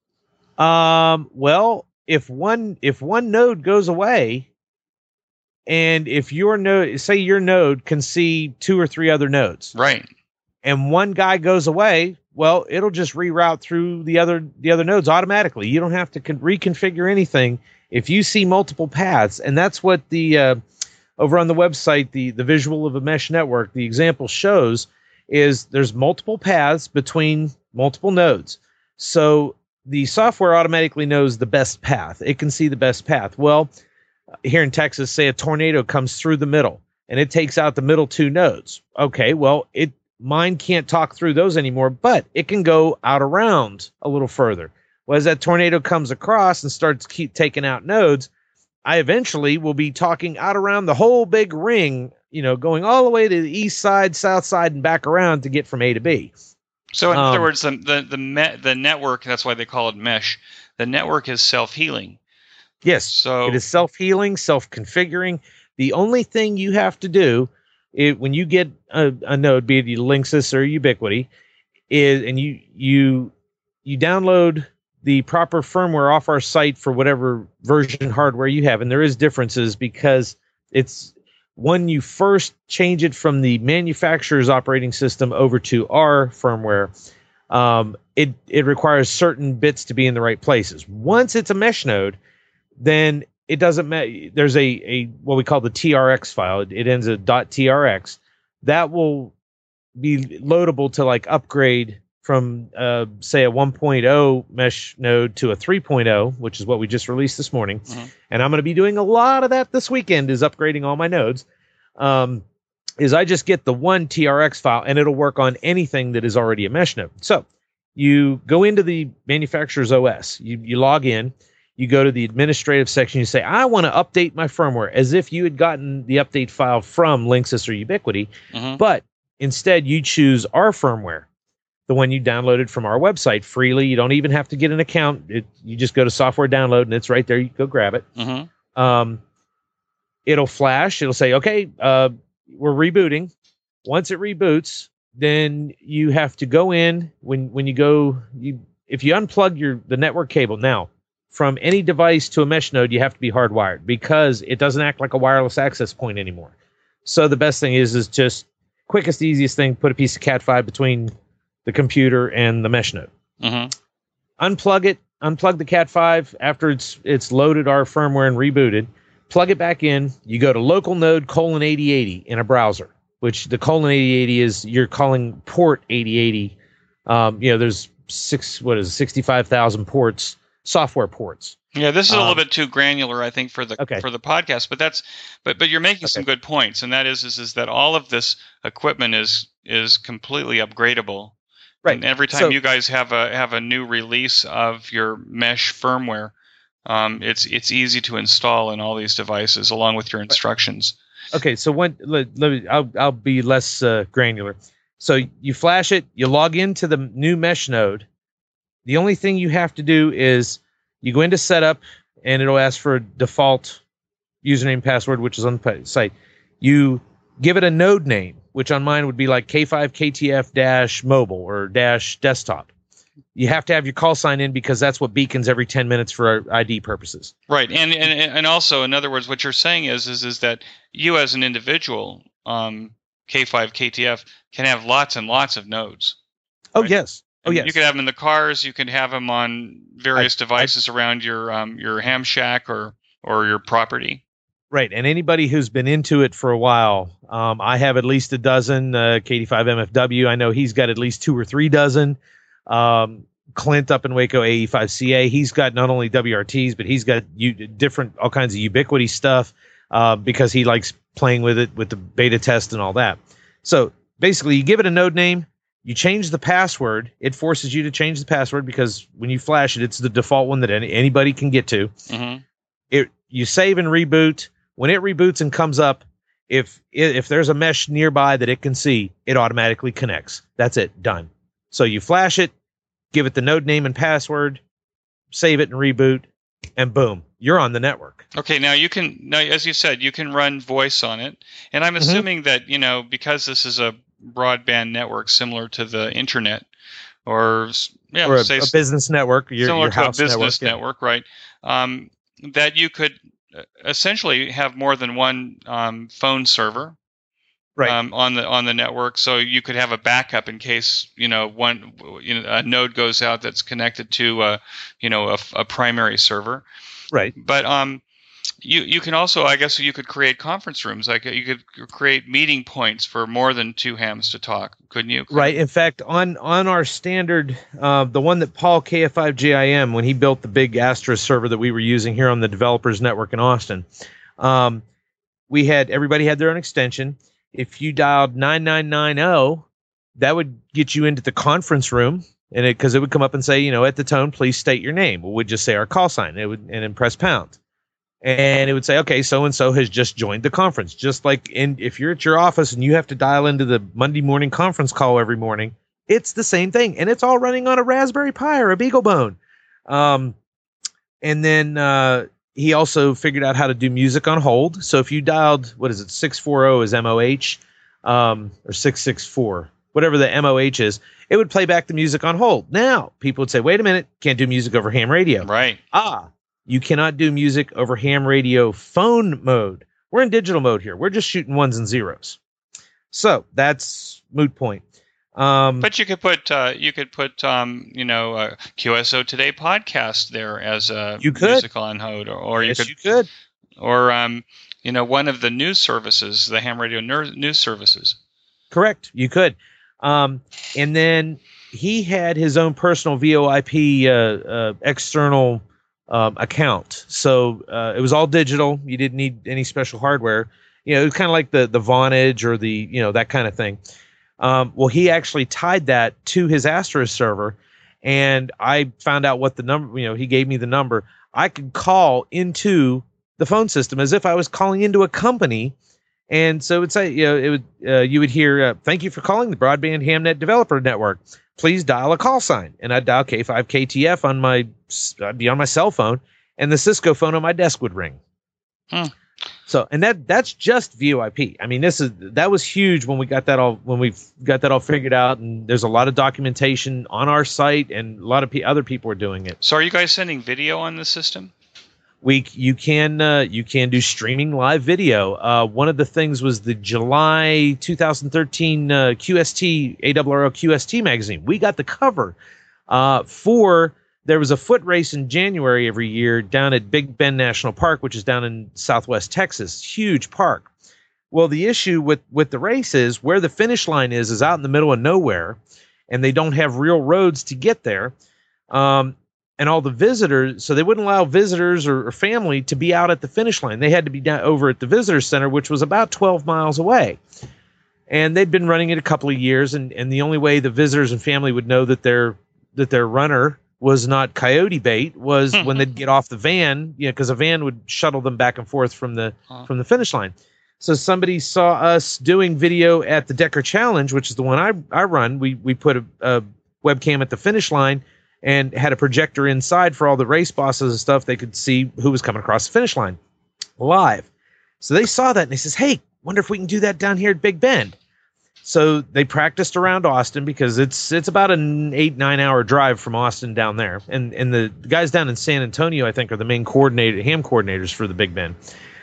Um. Well, if one if one node goes away, and if your node, say your node can see two or three other nodes, right, and one guy goes away, well, it'll just reroute through the other the other nodes automatically. You don't have to con- reconfigure anything. If you see multiple paths, and that's what the uh, over on the website, the, the visual of a mesh network, the example shows is there's multiple paths between multiple nodes. So the software automatically knows the best path. It can see the best path. Well, here in Texas, say a tornado comes through the middle and it takes out the middle two nodes. Okay, well, it mine can't talk through those anymore, but it can go out around a little further. Well, as that tornado comes across and starts keep taking out nodes, I eventually will be talking out around the whole big ring, you know, going all the way to the east side, south side, and back around to get from A to B. So in um, other words, the the the, me- the network, that's why they call it mesh, the network is self-healing. Yes, so it is self-healing, self-configuring. The only thing you have to do is when you get a, a node, be it Linksys or Ubiquiti, is and you you you download the proper firmware off our site for whatever version hardware you have. And there is differences because it's when you first change it from the manufacturer's operating system over to our firmware, um, it, it requires certain bits to be in the right places. Once it's a mesh node, then it doesn't matter. There's a, a, what we call the T R X file. It, it ends at .trx. That will be loadable to like upgrade from, uh, say, a one point oh mesh node to a three point oh, which is what we just released this morning. Mm-hmm. And I'm going to be doing a lot of that this weekend, is upgrading all my nodes. Um, is I just get the one T R X file, and it'll work on anything that is already a mesh node. So you go into the manufacturer's O S, you, you log in, you go to the administrative section, you say, I want to update my firmware, as if you had gotten the update file from Linksys or Ubiquiti, Mm-hmm. but instead you choose our firmware, the one you downloaded from our website freely. You don't even have to get an account. It, you just go to software download, and it's right there. You go grab it. Mm-hmm. Um, it'll flash. It'll say, okay, uh, we're rebooting. Once it reboots, then you have to go in when, when you go, you, if you unplug your, the network cable now from any device to a mesh node, you have to be hardwired because it doesn't act like a wireless access point anymore. So the best thing is, is just quickest, easiest thing, put a piece of cat five between the computer and the mesh node. Mm-hmm. Unplug it, unplug the cat five after it's, it's loaded our firmware and rebooted. Plug it back in. You go to local node colon eighty eighty in a browser, which the colon eighty eighty is you're calling port eighty eighty. Um, you know, there's six, what is it, sixty-five thousand ports, software ports. Yeah, this is a Um, little bit too granular, I think, for the okay. for the podcast. But that's but but you're making some Okay. good points, and that is, is is that all of this equipment is is completely upgradable. Right. And every time So- you guys have a have a new release of your mesh firmware, um, it's it's easy to install in all these devices along with your instructions. Okay, so when let, let me, I'll I'll be less uh, granular. So you flash it, you log into the new mesh node. The only thing you have to do is you go into setup, and it'll ask for a default username and password, which is on the site. You give it a node name, which on mine would be like K five K T F dash mobile or dash desktop. You have to have your call sign in because that's what beacons every ten minutes for I D purposes. Right, and and and also, in other words, what you're saying is is is that you as an individual, um, K five K T F, can have lots and lots of nodes. Oh, Right. yes. Oh, And yes. You could have them in the cars. You can have them on various devices around your um, your ham shack or or your property. Right, and anybody who's been into it for a while, um, I have at least a dozen. Uh, K D five M F W, I know he's got at least two or three dozen. Um, Clint up in Waco, A E five C A, he's got not only W R Ts, but he's got u- different, all kinds of Ubiquiti stuff uh, because he likes playing with it with the beta test and all that. So basically, you give it a node name, you change the password. It forces you to change the password because when you flash it, it's the default one that any, anybody can get to. Mm-hmm. It you save and reboot. When it reboots and comes up, if if there's a mesh nearby that it can see, it automatically connects. That's it, done. So you flash it, give it the node name and password, save it and reboot, and boom, you're on the network. Okay, now you can now, as you said, you can run voice on it, and I'm assuming that you know because this is a broadband network similar to the internet, or yeah, or a, say a business network, your, similar your to a house business network. network, right? Um, that you could essentially have more than one um, phone server, Right. um, on the on the network, so you could have a backup in case you know one you know, a node goes out that's connected to uh, you know a, a primary server. Right. But um, you you can also, I guess, you could create conference rooms. Like you could create meeting points for more than two hams to talk, couldn't you? Right. In fact, on on our standard, uh, the one that Paul K F five J I M, when he built the big Astra server that we were using here on the developers network in Austin, um, we had everybody had their own extension. If you dialed nine nine nine zero, that would get you into the conference room, and it because it would come up and say, you know, at the tone, please state your name. It would just say our call sign. It would and then press pound. And it would say, okay, so-and-so has just joined the conference. Just like in, if you're at your office and you have to dial into the Monday morning conference call every morning, it's the same thing. And it's all running on a Raspberry Pi or a BeagleBone. Um, and then uh, he also figured out how to do music on hold. So if you dialed, what is it, six forty is M O H, um, or six six four, whatever the M O H is, it would play back the music on hold. Now, people would say, wait a minute, can't do music over ham radio. Right. Ah, you cannot do music over ham radio phone mode. We're in digital mode here. We're just shooting ones and zeros. So that's moot point. Um, But you could put uh, you could put um, you know uh, Q S O Today podcast there as a You could. music on hold, or, or yes, you could, you could. or um, you know one of the news services, the ham radio ner- news services. Correct. You could. Um, and then he had his own personal V O I P uh, uh, external um, account. So uh, it was all digital. You didn't need any special hardware. You know, it was kind of like the the Vonage or the, you know, that kind of thing. Um, well, he actually tied that to his Astros server, and I found out what the number, you know, he gave me the number. I could call into the phone system as if I was calling into a company. And so it's a, you know, it would, uh, you would hear, uh, thank you for calling the Broadband Hamnet Developer Network. Please dial a call sign. And I'd dial K five K T F on my, I'd be on my cell phone, and the Cisco phone on my desk would ring. Hmm. So, and that, that's just V O I P. I mean, this is, that was huge when we got that all, when we got that all figured out. And there's a lot of documentation on our site, and a lot of p- other people are doing it. So are you guys sending video on the system? We, you can uh, you can do streaming live video. Uh, one of the things was the July two thousand thirteen uh, Q S T A R R L Q S T magazine. We got the cover uh, for, there was a foot race in January every year down at Big Bend National Park, which is down in Southwest Texas, huge park. Well, the issue with with the race is where the finish line is is out in the middle of nowhere, and they don't have real roads to get there. Um, And all the visitors, so they wouldn't allow visitors or, or family to be out at the finish line. They had to be down over at the visitor center, which was about twelve miles away. And they'd been running it a couple of years, and, and the only way the visitors and family would know that their that their runner was not coyote bait was when they'd get off the van, you know, because a van would shuttle them back and forth from the Huh. from the finish line. So somebody saw us doing video at the Decker Challenge, which is the one I I run. We we put a, a webcam at the finish line and had a projector inside for all the race bosses and stuff. They could see who was coming across the finish line live. So they saw that and they says, hey, wonder if we can do that down here at Big Bend. So they practiced around Austin, because it's it's about an eight, nine hour drive from Austin down there. And and the guys down in San Antonio, I think, are the main coordinator, ham coordinators for the Big Bend.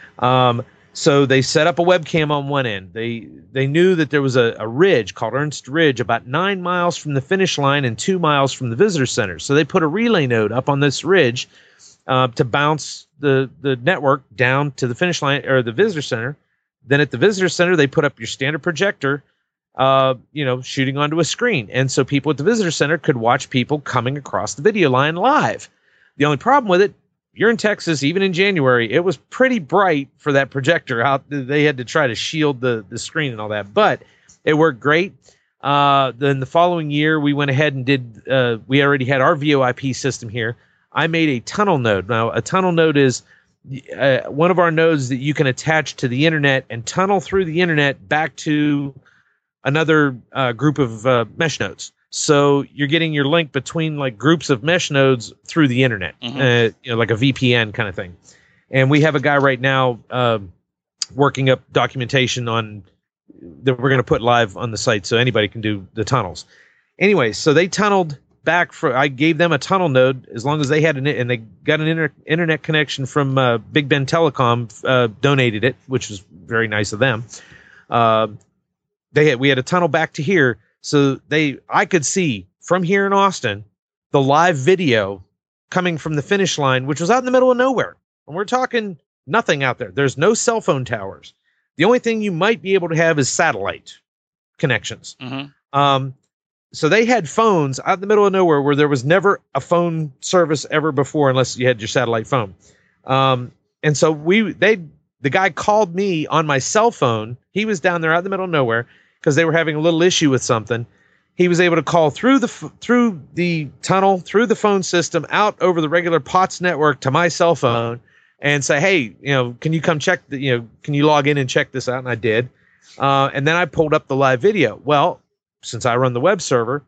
Um, So they set up a webcam on one end. They they knew that there was a, a ridge called Ernst Ridge about nine miles from the finish line and two miles from the visitor center. So they put a relay node up on this ridge uh, to bounce the, the network down to the finish line or the visitor center. Then at the visitor center, they put up your standard projector, uh, you know, shooting onto a screen. And so people at the visitor center could watch people coming across the video line live. The only problem with it, you're in Texas, even in January, it was pretty bright for that projector out. They had to try to shield the, the screen and all that, but it worked great. Uh, then the following year, we went ahead and did, uh, we already had our V O I P system here. I made a tunnel node. Now, a tunnel node is uh, one of our nodes that you can attach to the internet and tunnel through the internet back to another uh, group of uh, mesh nodes. So you're getting your link between like groups of mesh nodes through the internet, Mhm. uh, you know, like a V P N kind of thing. And we have a guy right now uh, working up documentation on that we're going to put live on the site, so anybody can do the tunnels. Anyway, so they tunneled back for. I gave them a tunnel node as long as they had an and they got an inter, internet connection from uh, Big Bend Telecom, uh, donated it, which was very nice of them. Uh, they had we had a tunnel back to here. So they, I could see from here in Austin, the live video coming from the finish line, which was out in the middle of nowhere. And we're talking nothing out there. There's no cell phone towers. The only thing you might be able to have is satellite connections. Mm-hmm. Um, so they had phones out in the middle of nowhere where there was never a phone service ever before, unless you had your satellite phone. Um, and so we, they, the guy called me on my cell phone. He was down there out in the middle of nowhere, because they were having a little issue with something. He was able to call through the through the tunnel, through the phone system, out over the regular P O T S network to my cell phone, and say, "Hey, you know, can you come check the, you know, can you log in and check this out?" And I did, uh, and then I pulled up the live video. Well, since I run the web server,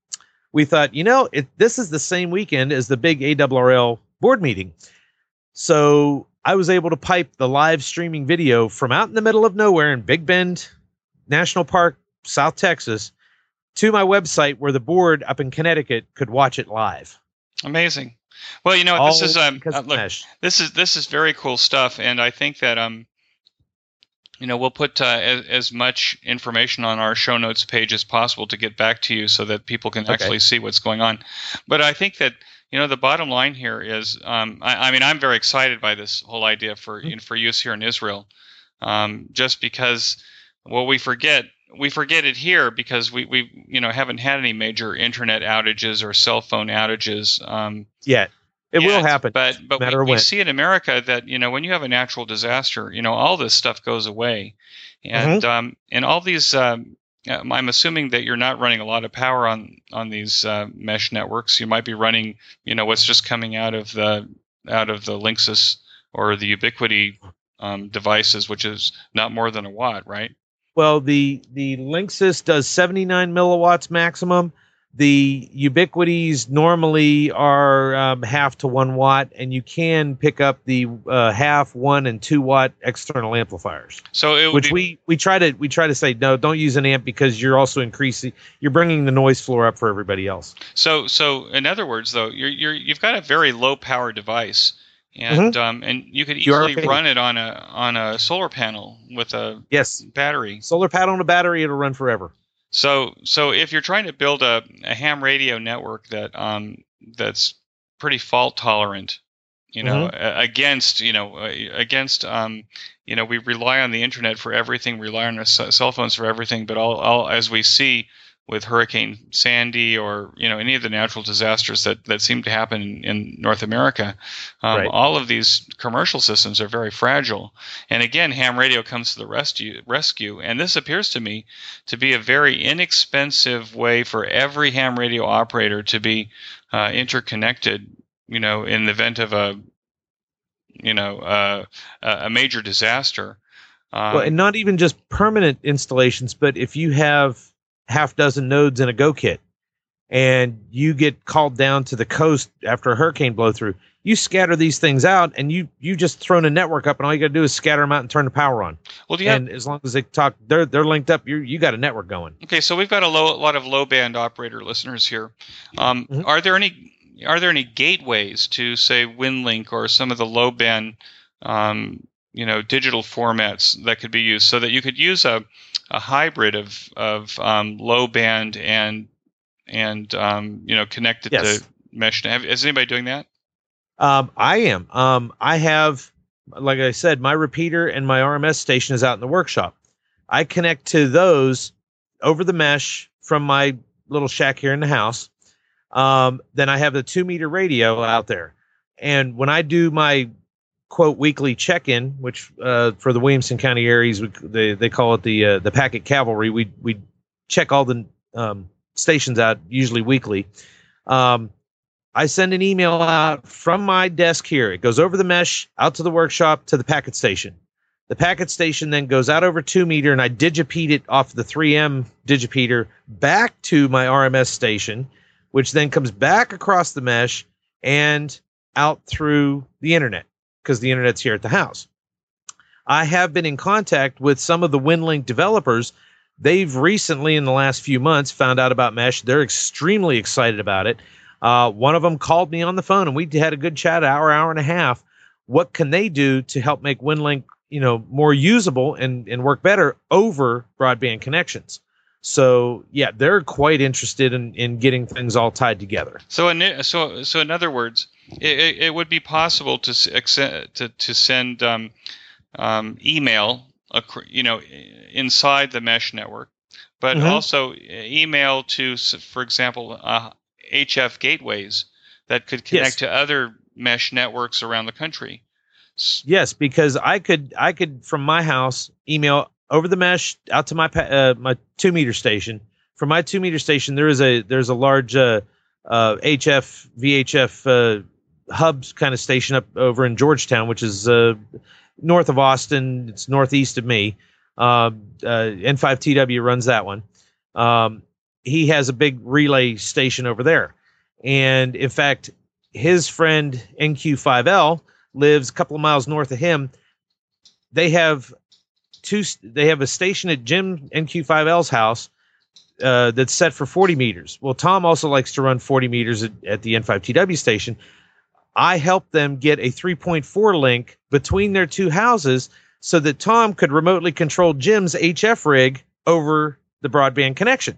we thought, you know, it, this is the same weekend as the big A R R L board meeting, so I was able to pipe the live streaming video from out in the middle of nowhere in Big Bend National Park, South Texas, to my website where the board up in Connecticut could watch it live. Amazing. Well, you know, All this is um, because uh, of look, mesh. this is this is very cool stuff, and I think that um, you know, we'll put uh, as, as much information on our show notes page as possible to get back to you, so that people can Okay. actually see what's going on. But I think that, you know, the bottom line here is, um, I, I mean, I'm very excited by this whole idea for Mm-hmm. you know, for use here in Israel, um, just because. Well, we forget we forget it here because we, we you know haven't had any major internet outages or cell phone outages. Um, Yet. It yet, will happen. But but no matter we, we when. see in America that, you know, when you have a natural disaster, you know, all this stuff goes away, and Mhm. um, and all these. Um, um, I'm assuming that you're not running a lot of power on on these uh, mesh networks. You might be running, you know, what's just coming out of the out of the Linksys or the Ubiquiti um, devices, which is not more than a watt, right? Well, the the Linksys does seventy-nine milliwatts maximum. The Ubiquities normally are um, half to one watt, and you can pick up the uh, half, one, and two watt external amplifiers. So it would Which be, we we try to we try to say no, don't use an amp because you're also increasing, you're bringing the noise floor up for everybody else. so so in other words, though, you're you're you've got a very low power device, and Mhm. um and you could You are easily okay. run it on a on a solar panel with a Yes, battery. solar panel on a battery, it'll run forever. So so if you're trying to build a, a ham radio network that um that's pretty fault tolerant, you know, a- against you know uh, against um you know we rely on the internet for everything, rely on our c- cell phones for everything, but all, all as we see with Hurricane Sandy or you know any of the natural disasters that, that seem to happen in, in North America, um, Right. all of these commercial systems are very fragile. And again, ham radio comes to the rescue. Rescue, and this appears to me to be a very inexpensive way for every ham radio operator to be uh, interconnected. You know, in the event of a you know uh, a major disaster. Um, Well, and not even just permanent installations, but if you have half dozen nodes in a Go kit and you get called down to the coast after a hurricane blow through, you scatter these things out and you you just thrown a network up and all you got to do is scatter them out and turn the power on. well, do you have, And as long as they talk, they're they're linked up. You you got a network going. okay, so we've got a, low, a lot of low band operator listeners here. Um, Mhm. Are there any are there any gateways to say WinLink or some of the low band um, you know digital formats that could be used so that you could use a a hybrid of of um, low band and and um, you know connected Yes. to mesh? Have, is anybody doing that? Um, I am. Um, I have, like I said, my repeater and my R M S station is out in the workshop. I connect to those over the mesh from my little shack here in the house. Um, then I have the two meter radio out there. And when I do my quote weekly check-in, which uh, for the Williamson County areas, we, they, they call it the uh, the packet cavalry. We we check all the um, stations out usually weekly. Um, I send an email out from my desk here. It goes over the mesh, out to the workshop, to the packet station. The packet station then goes out over two meter, and I digipede it off the three M digipeater back to my R M S station, which then comes back across the mesh and out through the internet, because the internet's here at the house. I have been in contact with some of the WinLink developers. They've recently, in the last few months, found out about mesh. They're extremely excited about it. Uh, one of them called me on the phone, and we had a good chat, hour, hour and a half. What can they do to help make WinLink, you know, more usable and, and work better over broadband connections? So, yeah, they're quite interested in, in getting things all tied together. So, in, so, so in other words, it, it, it would be possible to s- to to send um, um, email, you know, inside the mesh network, but Mhm. also email to, for example, uh, H F gateways that could connect Yes. to other mesh networks around the country. Yes, because I could I could from my house email over the mesh out to my pa- uh, my two meter station. From my two meter station, there is a there's a large uh, uh, H F V H F uh, hubs kind of station up over in Georgetown, which is uh, north of Austin. It's northeast of me. Uh, uh, N five T W runs that one. Um, he has a big relay station over there, and in fact, his friend N Q five L lives a couple of miles north of him. They have two. They have a station at Jim N Q five L's house uh, that's set for forty meters. Well, Tom also likes to run forty meters at, at the N five T W station. I helped them get a three point four link between their two houses so that Tom could remotely control Jim's H F rig over the broadband connection.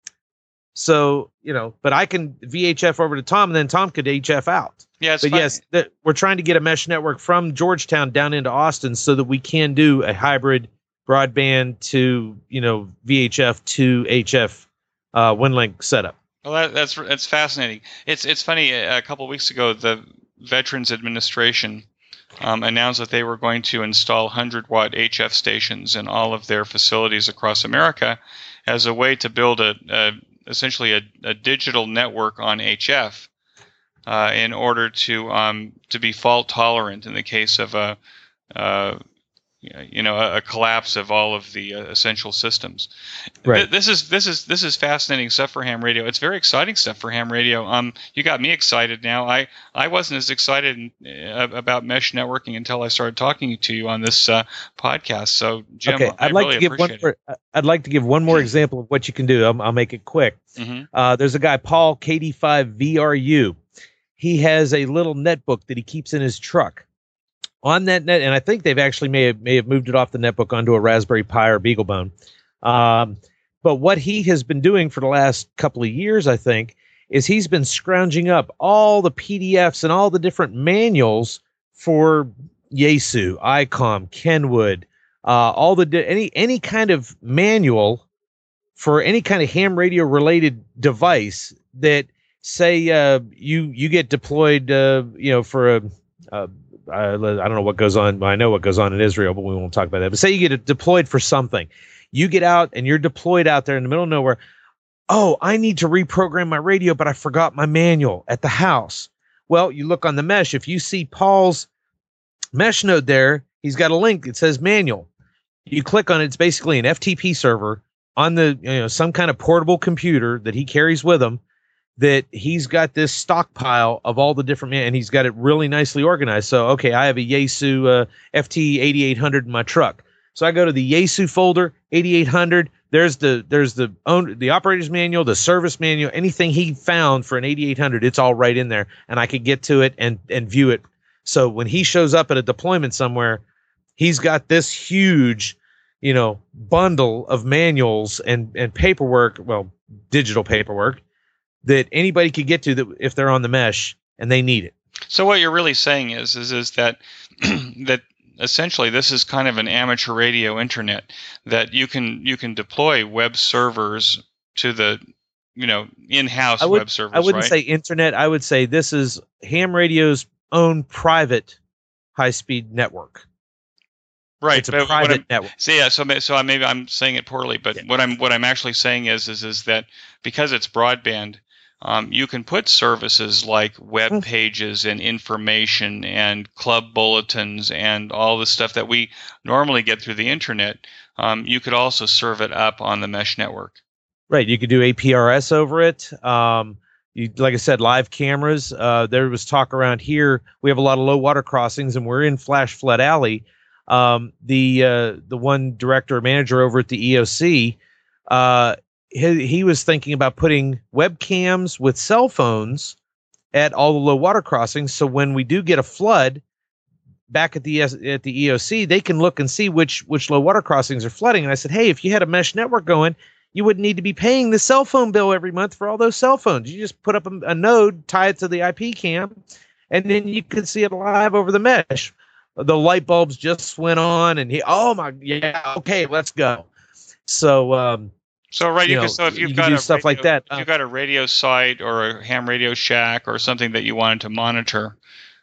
So, you know, but I can V H F over to Tom, and then Tom could H F out. Yeah, it's But fine. yes, that we're trying to get a mesh network from Georgetown down into Austin so that we can do a hybrid broadband to, you know, V H F to H F uh, WinLink setup. Well, that, that's that's fascinating. It's it's funny. A couple of weeks ago, the Veterans Administration um, announced that they were going to install one hundred watt H F stations in all of their facilities across America as a way to build a, a essentially a, a digital network on H F uh, in order to um, to be fault tolerant in the case of a uh, you know a, a collapse of all of the uh, essential systems. Right. Th- this is this is this is fascinating stuff for ham radio. It's very exciting stuff for ham radio. Um, you got me excited now. I, I wasn't as excited uh, about mesh networking until I started talking to you on this uh, podcast. So, Jim, okay, I'd I like really to give one. appreciate More, it. I'd like to give one more example of what you can do. I'll, I'll make it quick. Mm-hmm. Uh, there's a guy, Paul K D five V R U. He has a little netbook that he keeps in his truck. On that net, and I think they've actually may have may have moved it off the netbook onto a Raspberry Pi or BeagleBone. Um, but what he has been doing for the last couple of years, I think, is he's been scrounging up all the P D Fs and all the different manuals for Yaesu, ICOM, Kenwood, uh, all the di- any any kind of manual for any kind of ham radio related device that say uh, you you get deployed, uh, you know, for a, a I, I don't know what goes on. I know what goes on in Israel, but we won't talk about that. But say you get deployed for something. You get out and you're deployed out there in the middle of nowhere. Oh, I need to reprogram my radio, but I forgot my manual at the house. Well, you look on the mesh. If you see Paul's mesh node there, he's got a link that says manual. You click on it. It's basically an F T P server on the, you know, some kind of portable computer that he carries with him, that he's got this stockpile of all the different, man, and he's got it really nicely organized. So, okay, I have a Yaesu uh, F T eighty-eight hundred in my truck. So I go to the Yaesu folder, eighty-eight hundred. There's the there's the own the operator's manual, the service manual, anything he found for an eighty-eight hundred, it's all right in there, and I could get to it and and view it. So when he shows up at a deployment somewhere, he's got this huge, you know, bundle of manuals and and paperwork, well, digital paperwork, that anybody could get to that if they're on the mesh and they need it. So what you're really saying is is is that that essentially this is kind of an amateur radio internet that you can you can deploy web servers to the, you know, in-house I would, web servers. I wouldn't right? say internet. I would say this is ham radio's own private high-speed network. Right, it's a but private I'm, network. So yeah, so so I, maybe I'm saying it poorly, but yeah. what I'm what I'm actually saying is is is that because it's broadband, um, you can put services like web pages and information and club bulletins and all the stuff that we normally get through the internet. Um, you could also serve it up on the mesh network. Right, you could do A P R S over it. Um, you, like I said, live cameras. Uh, there was talk around here. We have a lot of low water crossings, and we're in Flash Flood Alley. Um, the uh, the one director or manager over at the E O C, uh, he, he was thinking about putting webcams with cell phones at all the low water crossings. So when we do get a flood back at the at the E O C, they can look and see which which low water crossings are flooding. And I said, hey, if you had a mesh network going, you wouldn't need to be paying the cell phone bill every month for all those cell phones. You just put up a, a node, tie it to the I P cam, and then you could see it live over the mesh. The light bulbs just went on, and he, oh my, yeah, okay, let's go. So, um, so right, you, you can, know, so if you've you got do a stuff radio, like that, if uh, you've got a radio site or a ham radio shack or something that you wanted to monitor,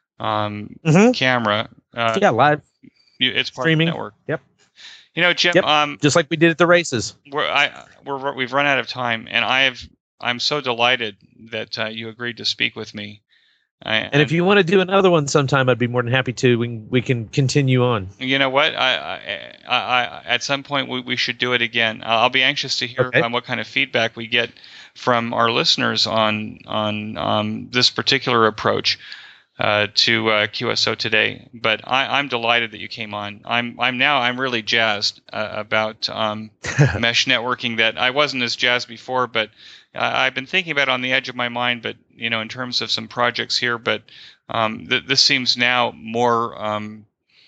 um, mm-hmm. camera, uh, yeah, live, you, it's part streaming. of the network. Yep. You know, Jim, yep. um, just like we did at the races. We're I we're we've run out of time, and I have I'm so delighted that uh, you agreed to speak with me. I, and if you want to do another one sometime, I'd be more than happy to. We can, we can continue on. You know what? I, I, I at some point we, we should do it again. I'll be anxious to hear okay. um, what kind of feedback we get from our listeners on on um, this particular approach uh, to uh, Q S O Today. But I, I'm delighted that you came on. I'm I'm now I'm really jazzed uh, about um, mesh networking. That I wasn't as jazzed before, but I've been thinking about it on the edge of my mind, but, you know, in terms of some projects here, but um, th- this seems now more um,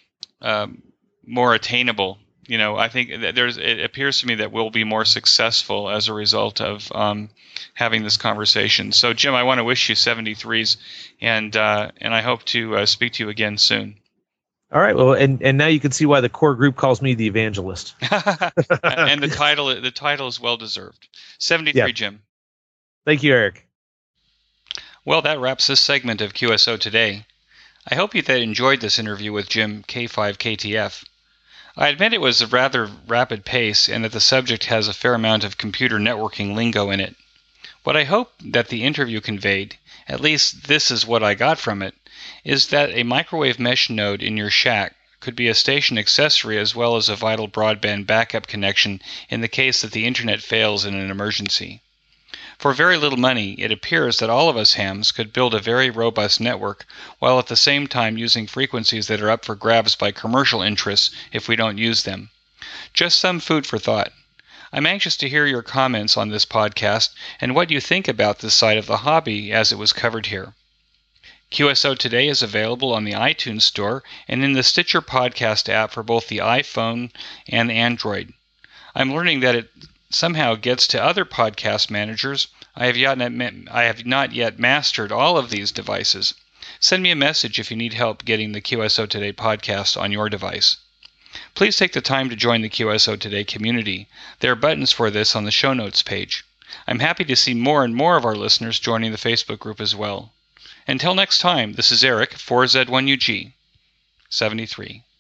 um, more attainable. You know, I think that there's, it appears to me that we'll be more successful as a result of um, having this conversation. So, Jim, I want to wish you seventy-threes, and uh, and I hope to uh, speak to you again soon. All right. Well, and, and now you can see why the core group calls me the evangelist. And the title the title is well deserved. seventy-three, yeah. Jim. Thank you, Eric. Well, that wraps this segment of Q S O Today. I hope you that enjoyed this interview with Jim K five K T F. I admit it was a rather rapid pace and that the subject has a fair amount of computer networking lingo in it. What I hope that the interview conveyed, at least this is what I got from it, is that a microwave mesh node in your shack could be a station accessory as well as a vital broadband backup connection in the case that the internet fails in an emergency. For very little money, it appears that all of us hams could build a very robust network while at the same time using frequencies that are up for grabs by commercial interests if we don't use them. Just some food for thought. I'm anxious to hear your comments on this podcast and what you think about this side of the hobby as it was covered here. Q S O Today is available on the iTunes Store and in the Stitcher podcast app for both the iPhone and Android. I'm learning that it somehow gets to other podcast managers. I have, yet, I have not yet mastered all of these devices. Send me a message if you need help getting the Q S O Today podcast on your device. Please take the time to join the Q S O Today community. There are buttons for this on the show notes page. I'm happy to see more and more of our listeners joining the Facebook group as well. Until next time, this is Eric, four Z one U G, seventy-three.